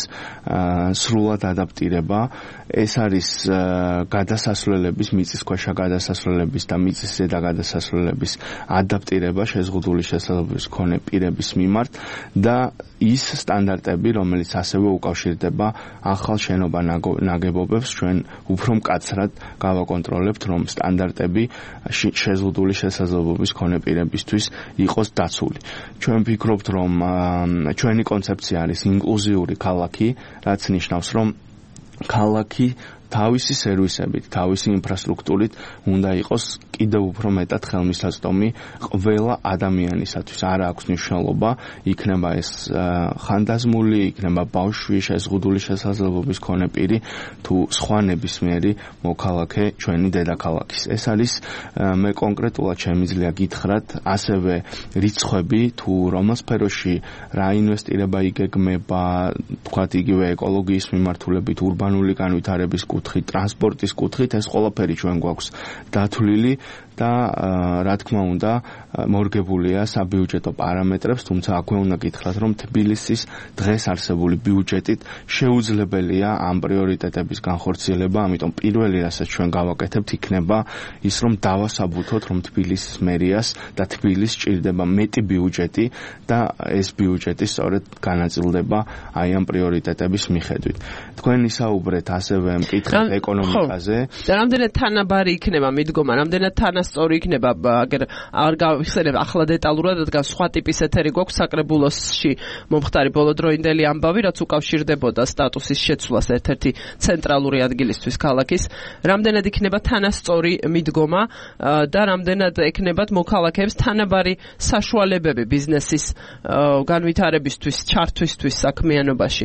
სრულად ადაპტირება, ეს არის გადასასვლელების, მიწისქვეშა გადასასვლელების და მიწისზედა გადასასვლელების ადაპტირება შეზღუდული შესაძლებლობის მქონე პირების მიმართ და ის სტანდარტები, რომელიც ასევე უკავშირდება ახალ შენობა ნაგებობებს, ჩვენ უფრო მკაცრად გავაკონტროლებთ, რომ სტანდარტები შეზღუდული შესაძლებლობის მქონე პირებისთვის იყოს დაცული. ჩვენ ვფიქრობთ, რომ ჩვენი კონცეფცია არის ინკლუზიური ქალაქი, რაც ნიშნავს, რომ ქალაქი თავისი სერვისებით, თავისი ინფრასტრუქტურით უნდა იყოს კიდევ უფრო მეტად ხელმისაწვდომი ყველა ადამიანისათვის. არ აქვს მნიშვნელობა, იქნება ეს ხანდაზმული, იქნება ბავშვი, შეზღუდული შესაძლებლობის მქონე პირი თუ სხვა ნებისმიერი მოქალაქე ჩვენი დედაქალაქის. ეს არის მე კონკრეტულად შემიძლია გითხრათ ასევე რიცხვები თუ რომელ სფეროში რა ინვესტირება იგეგმება, თქვათ იგივე ეკოლოგიის მიმართულებით, ურბანული განვითარების კუთხით, ტრანსპორტის კუთხით, ეს ყველაფერი ჩვენ გვაქვს დათვლილი და რა თქმა უნდა მორგებულია საბიუჯეტო პარამეტრებს, თუმცა აქვე უნდა გითხრათ, რომ თბილისის დღეს არსებული ბიუჯეტით შეუძლებელია ამ პრიორიტეტების განხორციელება, ამიტომ პირველი რასაც ჩვენ გავაკეთებთ იქნება ის, რომ დავასაბუთოთ, რომ თბილისის მერიას და თბილისს ჭირდება მეტი ბიუჯეტი და ეს ბიუჯეტი სწორედ განაწილდება აი ამ პრიორიტეტების მიხედვით. თქვენ ისაუბრეთ ასევე მკითხეთ ეკონომიკაზე. და რამდენად თანაბარი იქნება მიდგომა, რამდენად თანასწორი იქნება, აგერ არ გავიხსენებ ახლა დეტალურად, რადგან სხვა ტიპის ეთერი გვაქვს საკრებულოსში მომხდარი ბოლოდროინდელი ამბავი, რაც უკავშირდებოდა სტატუსის შეცვლას ერთ-ერთი ცენტრალური ადგილისთვის ქალაქის. რამდენად იქნება თანასწორი მიდგომა და რამდენად ექნებათ მოქალაქეებს თანაბარი საშუალებები ბიზნესის განვითარებისთვის, ჩართვისთვის საქმიანობაში.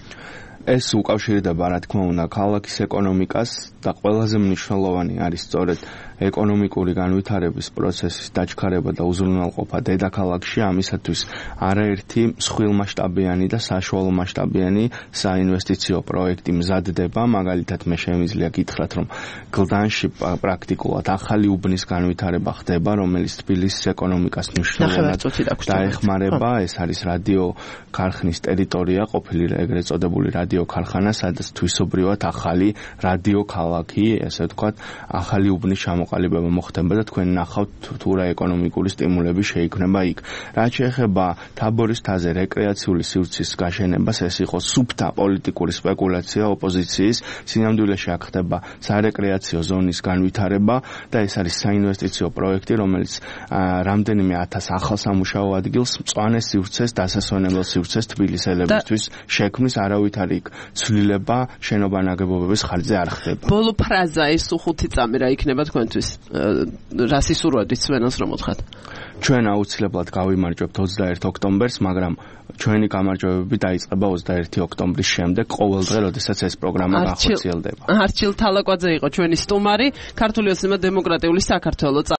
ეს უკავშირდება რა თქმა უნდა ქალაქის ეკონომიკას და ყველაზე მნიშვნელოვანი არის სწორედ ეკონომიკური განვითარების პროცესის დაჩქარება და უზრუნველყოფა დედაქალაქში. ამისათვის არაერთი მსხვილმასშტაბიანი და საშუალო მასშტაბიანი საინვესტიციო პროექტი მზადდება. მაგალითად მე შემიძლია გითხრათ, რომ გლდანში პრაქტიკულად ახალი უბნის განვითარება ხდება, რომელიც თბილისის ეკონომიკას მნიშვნელოვნად დაეხმარება. ეს არის რადიო ქარხნის ტერიტორია, ყოფილი ეგრეთ წოდებული რადიო ქარხანა, სადაც თვისობრივად ახალი რადიო ქალაქი, ესე ვთქვათ, ახალი უბნის მოყალიბება მოხდება და თქვენ ნახავთ თუ რა ეკონომიკური სტიმულები შეიქმნება იქ. რაც შეეხება თაბორის მთაზე რეკრეაციული სივრცის გაშენებას, ეს იყო სუფთა პოლიტიკური სპეკულაცია ოპოზიციის. სინამდვილეში აქ ხდება სარეკრეაციო ზონის განვითარება და ეს არის საინვესტიციო პროექტი, რომელიც რამდენიმე ათას ახალ სამუშაო ადგილს, მწვანე სივრცეს, დასასვენებელ სივრცეს თბილისელებისთვის შექმნის. არავითარი ცვლილება შენობა ნაგებობების ხარჯზე არ ხდება. ბოლო ფრაზა ეს უხუთი წამი რა იქნება თქვენთვის? რა სისურვებით სვენოს რომ მოთხათ? ჩვენ აუცილებლად გავიმარჯვებთ 21 ოქტომბერს, მაგრამ ჩვენი გამარჯვებები დაიწყება 21 ოქტომბრის შემდეგ, ყოველ დღე, როდესაც ეს პროგრამა განხორციელდება. არჩილ თალაკვაძე იყო ჩვენი სტუმარი, ქართული ოცნება დემოკრატიული საქართველოს